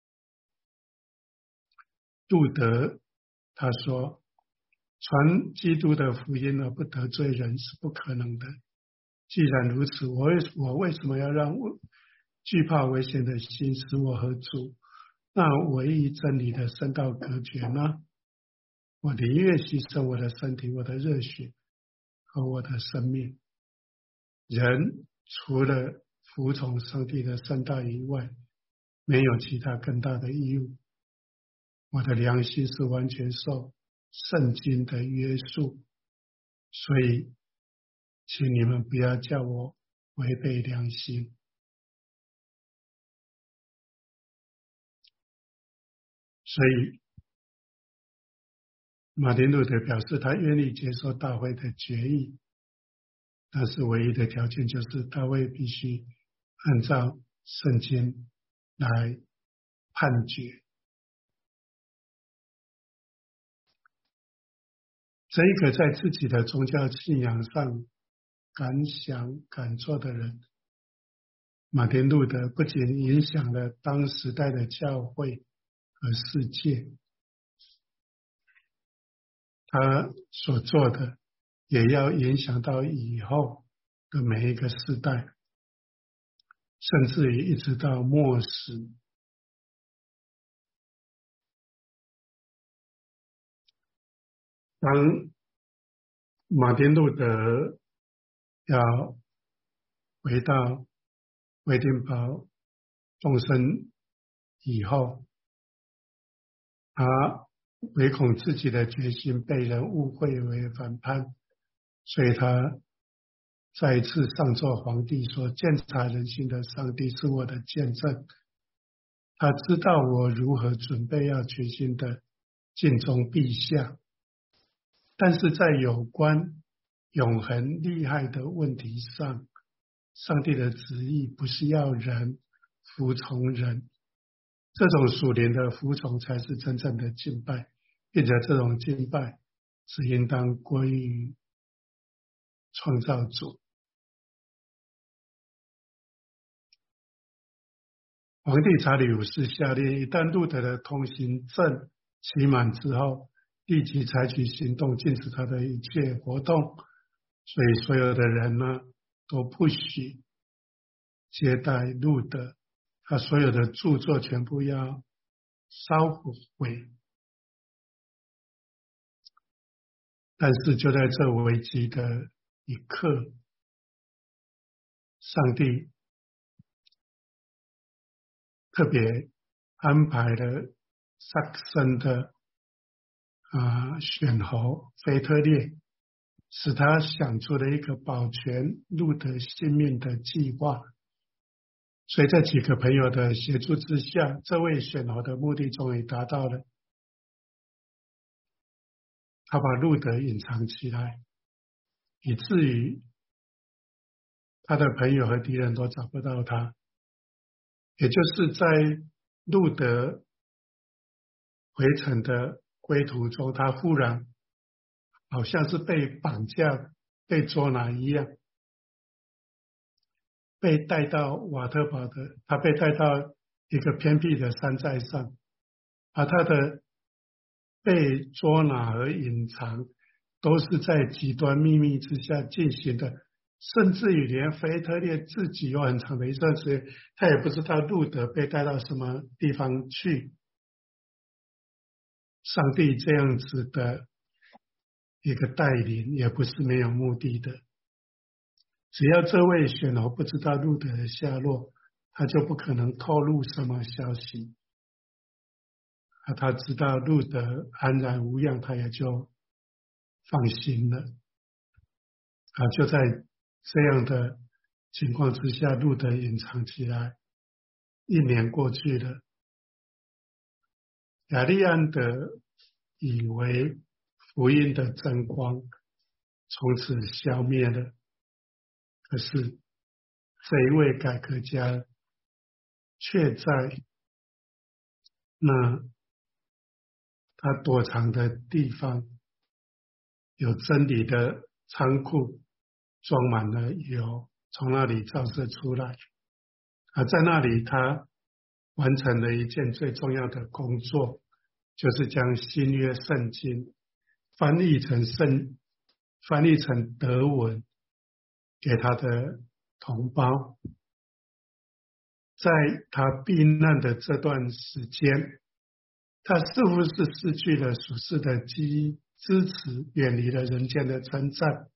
路德他说，传基督的福音而不得罪人是不可能的。既然如此，我为我为什么要让惧怕危险的心使我和主那唯一真理的圣道隔绝呢？我宁愿牺牲我的身体、我的热血和我的生命。人除了服从上帝的圣道以外，没有其他更大的义务。我的良心是完全受圣经的约束，所以请你们不要叫我违背良心。所以马丁路德表示他愿意接受大卫的决议，但是唯一的条件就是大卫必须按照圣经来判决。这一个在自己的宗教信仰上敢想敢做的人，马丁路德不仅影响了当时代的教会和世界，他所做的也要影响到以后的每一个世代，甚至于一直到末世。当马丁路德要回到威丁堡众生以后，他唯恐自己的决心被人误会为反叛，所以他再一次上奏皇帝说，鉴察人心的上帝是我的见证，他知道我如何准备要全心的尽忠陛下，但是在有关永恒利害的问题上，上帝的旨意不是要人服从人，这种属灵的服从才是真正的敬拜，并且这种敬拜只应当归于创造主。皇帝查理五世下令，一旦路德的通行证期满之后，立即采取行动，禁止他的一切活动。所以所有的人呢，都不许接待路德，他所有的著作全部要烧毁。但是就在这危机的一刻，上帝特别安排了萨克森的啊、呃、选侯腓特烈，使他想出了一个保全路德性命的计划。所以在几个朋友的协助之下，这位选侯的目的终于达到了。他把路德隐藏起来，以至于他的朋友和敌人都找不到他。也就是在路德回程的归途中，他忽然好像是被绑架、被捉拿一样，被带到瓦特堡的，他被带到一个偏僻的山寨上，而他的被捉拿和隐藏都是在极端秘密之下进行的。甚至于连腓特烈自己有很长的一段时间，他也不知道路德被带到什么地方去。上帝这样子的一个带领也不是没有目的的，只要这位选侯不知道路德的下落，他就不可能透露什么消息。啊，他知道路德安然无恙，他也就放心了。啊，就在这样的情况之下，路德隐藏起来。一年过去了，亚历安德以为福音的真光从此消灭了，可是这一位改革家却在那他躲藏的地方有真理的仓库，装满了油，从那里照射出来。而在那里他完成了一件最重要的工作，就是将新约圣经翻译成圣翻译成德文给他的同胞。在他避难的这段时间，他似乎是失去了属世的基支持，远离了人间的称赞，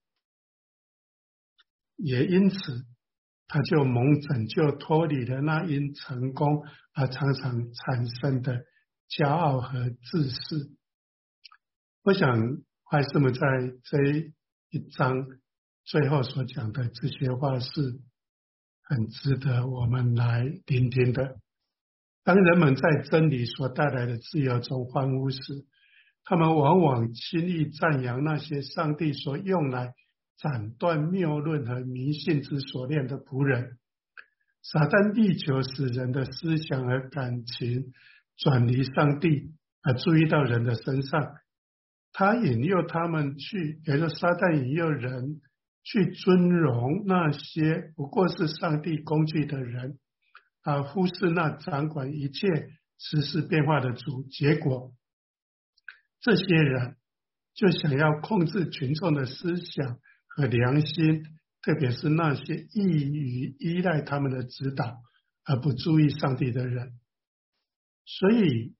也因此他就蒙拯救，脱离了那因成功而常常产生的骄傲和自恃。我想怀斯们在这一章最后所讲的这些话是很值得我们来聆听的。当人们在真理所带来的自由中欢呼时，他们往往轻易赞扬那些上帝所用来斩断谬论和迷信之所炼的仆人。撒旦力求使人的思想和感情转离上帝，而注意到人的身上。他引诱他们去，也就是撒旦引诱人去尊荣那些不过是上帝工具的人，而忽视那掌管一切时事变化的主。结果这些人就想要控制群众的思想和良心，特别是那些易于依赖他们的指导而不注意上帝的人。所以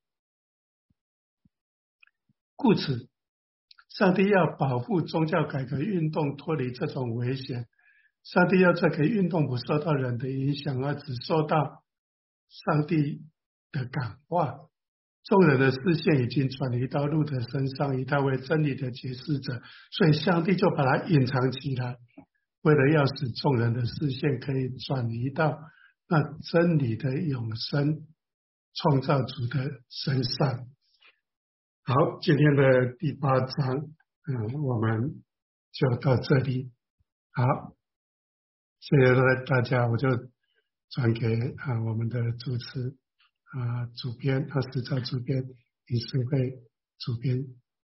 故此上帝要保护宗教改革运动脱离这种危险，上帝要这个运动不受到人的影响，而只受到上帝的感化。众人的视线已经转移到路德身上，以他为真理的解释者，所以上帝就把他隐藏起来。 为了要使众人的视线可以转移到那真理的永生创造主的身上。好，今天的第八章，嗯，我们就到这里。好，谢谢大家，我就转给啊我们的主持啊主编，他是找主编林世慧主编。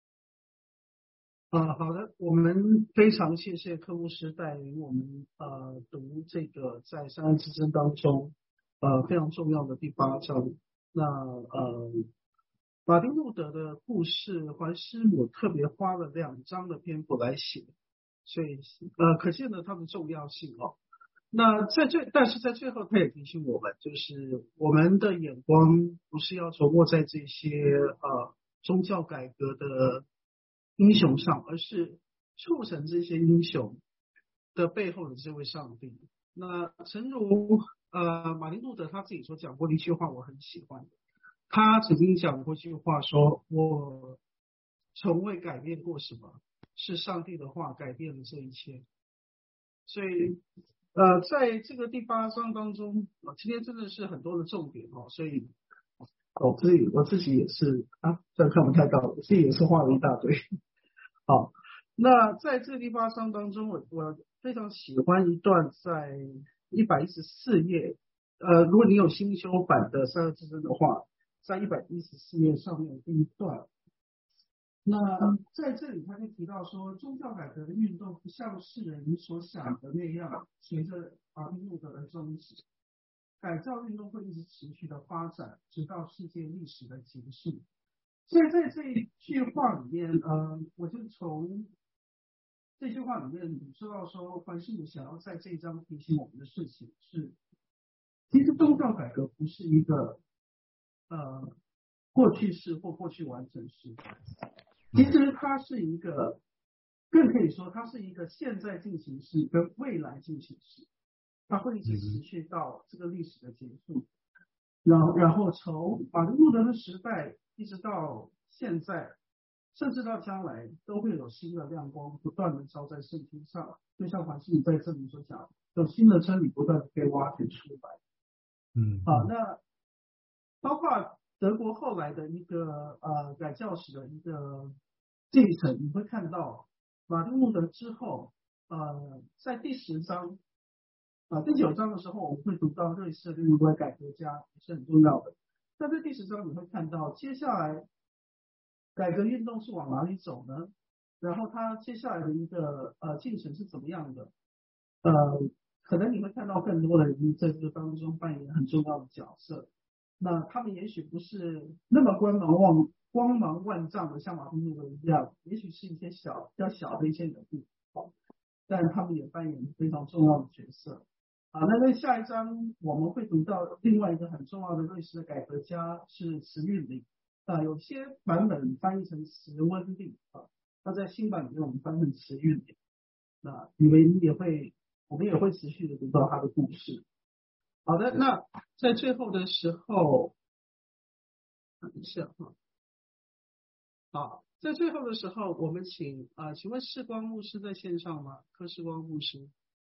啊，好的，我们非常谢谢柯牧师带领我们呃读这个在三安之争当中呃非常重要的第八章。那呃马丁路德的故事，怀师母特别花了两章的篇幅来写，所以呃可见了它的重要性哦。那在最但是在最后他也提醒我们，就是我们的眼光不是要琢磨在这些呃宗教改革的英雄上，而是促成这些英雄的背后的这位上帝。那诚如呃马丁路德他自己所讲过的一句话，我很喜欢。他曾经讲过一句话说：“我从未改变过什么，是上帝的话改变了这一切。”所以呃，在这个第八章当中，今天真的是很多的重点哦，所以我自己我自己也是啊，这样看不太到，我自己也是画了一大堆。好，那在这第八章当中，我我非常喜欢一段在一百一十四页，呃，如果你有新修版的三二之争的话，在一百一十四页上面第一段。那在这里他就提到说，宗教改革的运动不像世人所想的那样，随着马丁路德而终止。改造运动会一直持续的发展，直到世界历史的结束。所以在这一句话里面，呃，我就从这句话里面你知道说，怀师母想要在这一章提醒我们的事情是，其实宗教改革不是一个呃过去式或过去完成式，其实它是一个，更可以说它是一个现在进行式跟未来进行式，它会一直持续到这个历史的结束。然后，然后从马丁路德的时代一直到现在，甚至到将来，都会有新的亮光不断的照在圣经上。就像怀师母在这里所讲，有新的真理不断的被挖掘出来。 嗯， 好，那包括德国后来的一个呃改教史的一个进程，你会看到马丁路德之后，呃，在第十章。啊，第九章的时候，我们会读到瑞士的另一位改革家，也是很重要的。但在第十章，你会看到接下来改革运动是往哪里走呢？然后它接下来的一个呃进程是怎么样的？呃，可能你会看到更多的人在这个当中扮演很重要的角色。那他们也许不是那么光芒万光芒万丈的，像马丁路德一样，也许是一些小比较小的一些人物，但他们也扮演非常重要的角色。啊，那在下一章我们会读到另外一个很重要的瑞士的改革家是慈运理啊，有些版本翻译成慈温理啊，那在新版里面我们翻译成慈运理。那你们也会，我们也会持续的读到他的故事。好的，那在最后的时候，等一下哈，好，在最后的时候，我们请啊、呃，请问世光牧师在线上吗？柯世光牧师。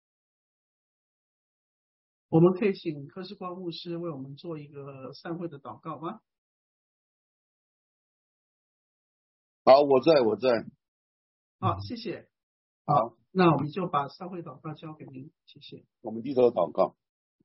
我们可以请柯世光牧师为我们做一个散会的祷告吗？ 好，我在我在。 好，谢谢。好，那我们就把散会祷告交给您，谢谢。 我们低头祷告。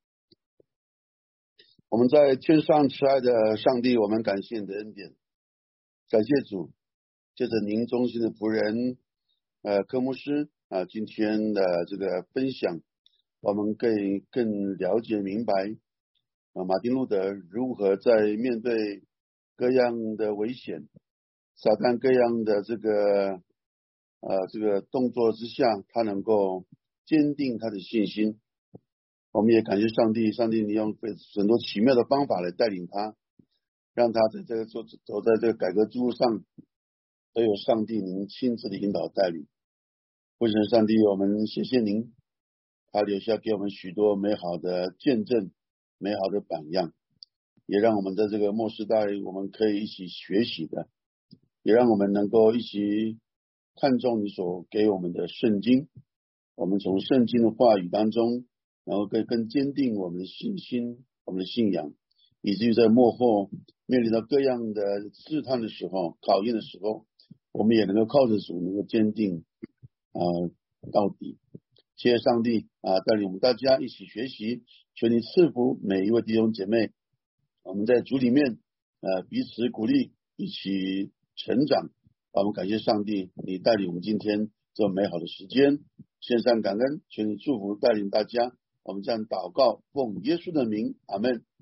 我们在天上慈爱的上帝，我们感谢你的恩典，感谢主，借着您忠心的仆人呃柯牧师啊、呃、今天的这个分享，我们可以更了解明白啊马丁路德如何在面对各样的危险、撒旦各样的这个呃这个动作之下，他能够坚定他的信心。我们也感谢上帝，上帝你用很多奇妙的方法来带领他，让他在这个走走在这个改革之路上，都有上帝您亲自的引导带领。父神上帝，我们谢谢您，他留下给我们许多美好的见证，美好的榜样，也让我们在这个末世代我们可以一起学习的，也让我们能够一起看重你所给我们的圣经， 我们从圣经的话语当中，然后更更坚定我们的信心，我们的信仰，以至于在末后面临到各样的试探的时候，考验的时候，我们也能够靠着主，能够坚定啊、呃、到底。谢谢上帝啊，带领我们大家一起学习，求你赐福每一位弟兄姐妹，我们在主里面呃彼此鼓励，一起成长。我们感谢上帝，你带领我们今天这美好的时间，献上感恩，求你祝福带领大家。我们这样祷告，奉耶稣的名，阿们。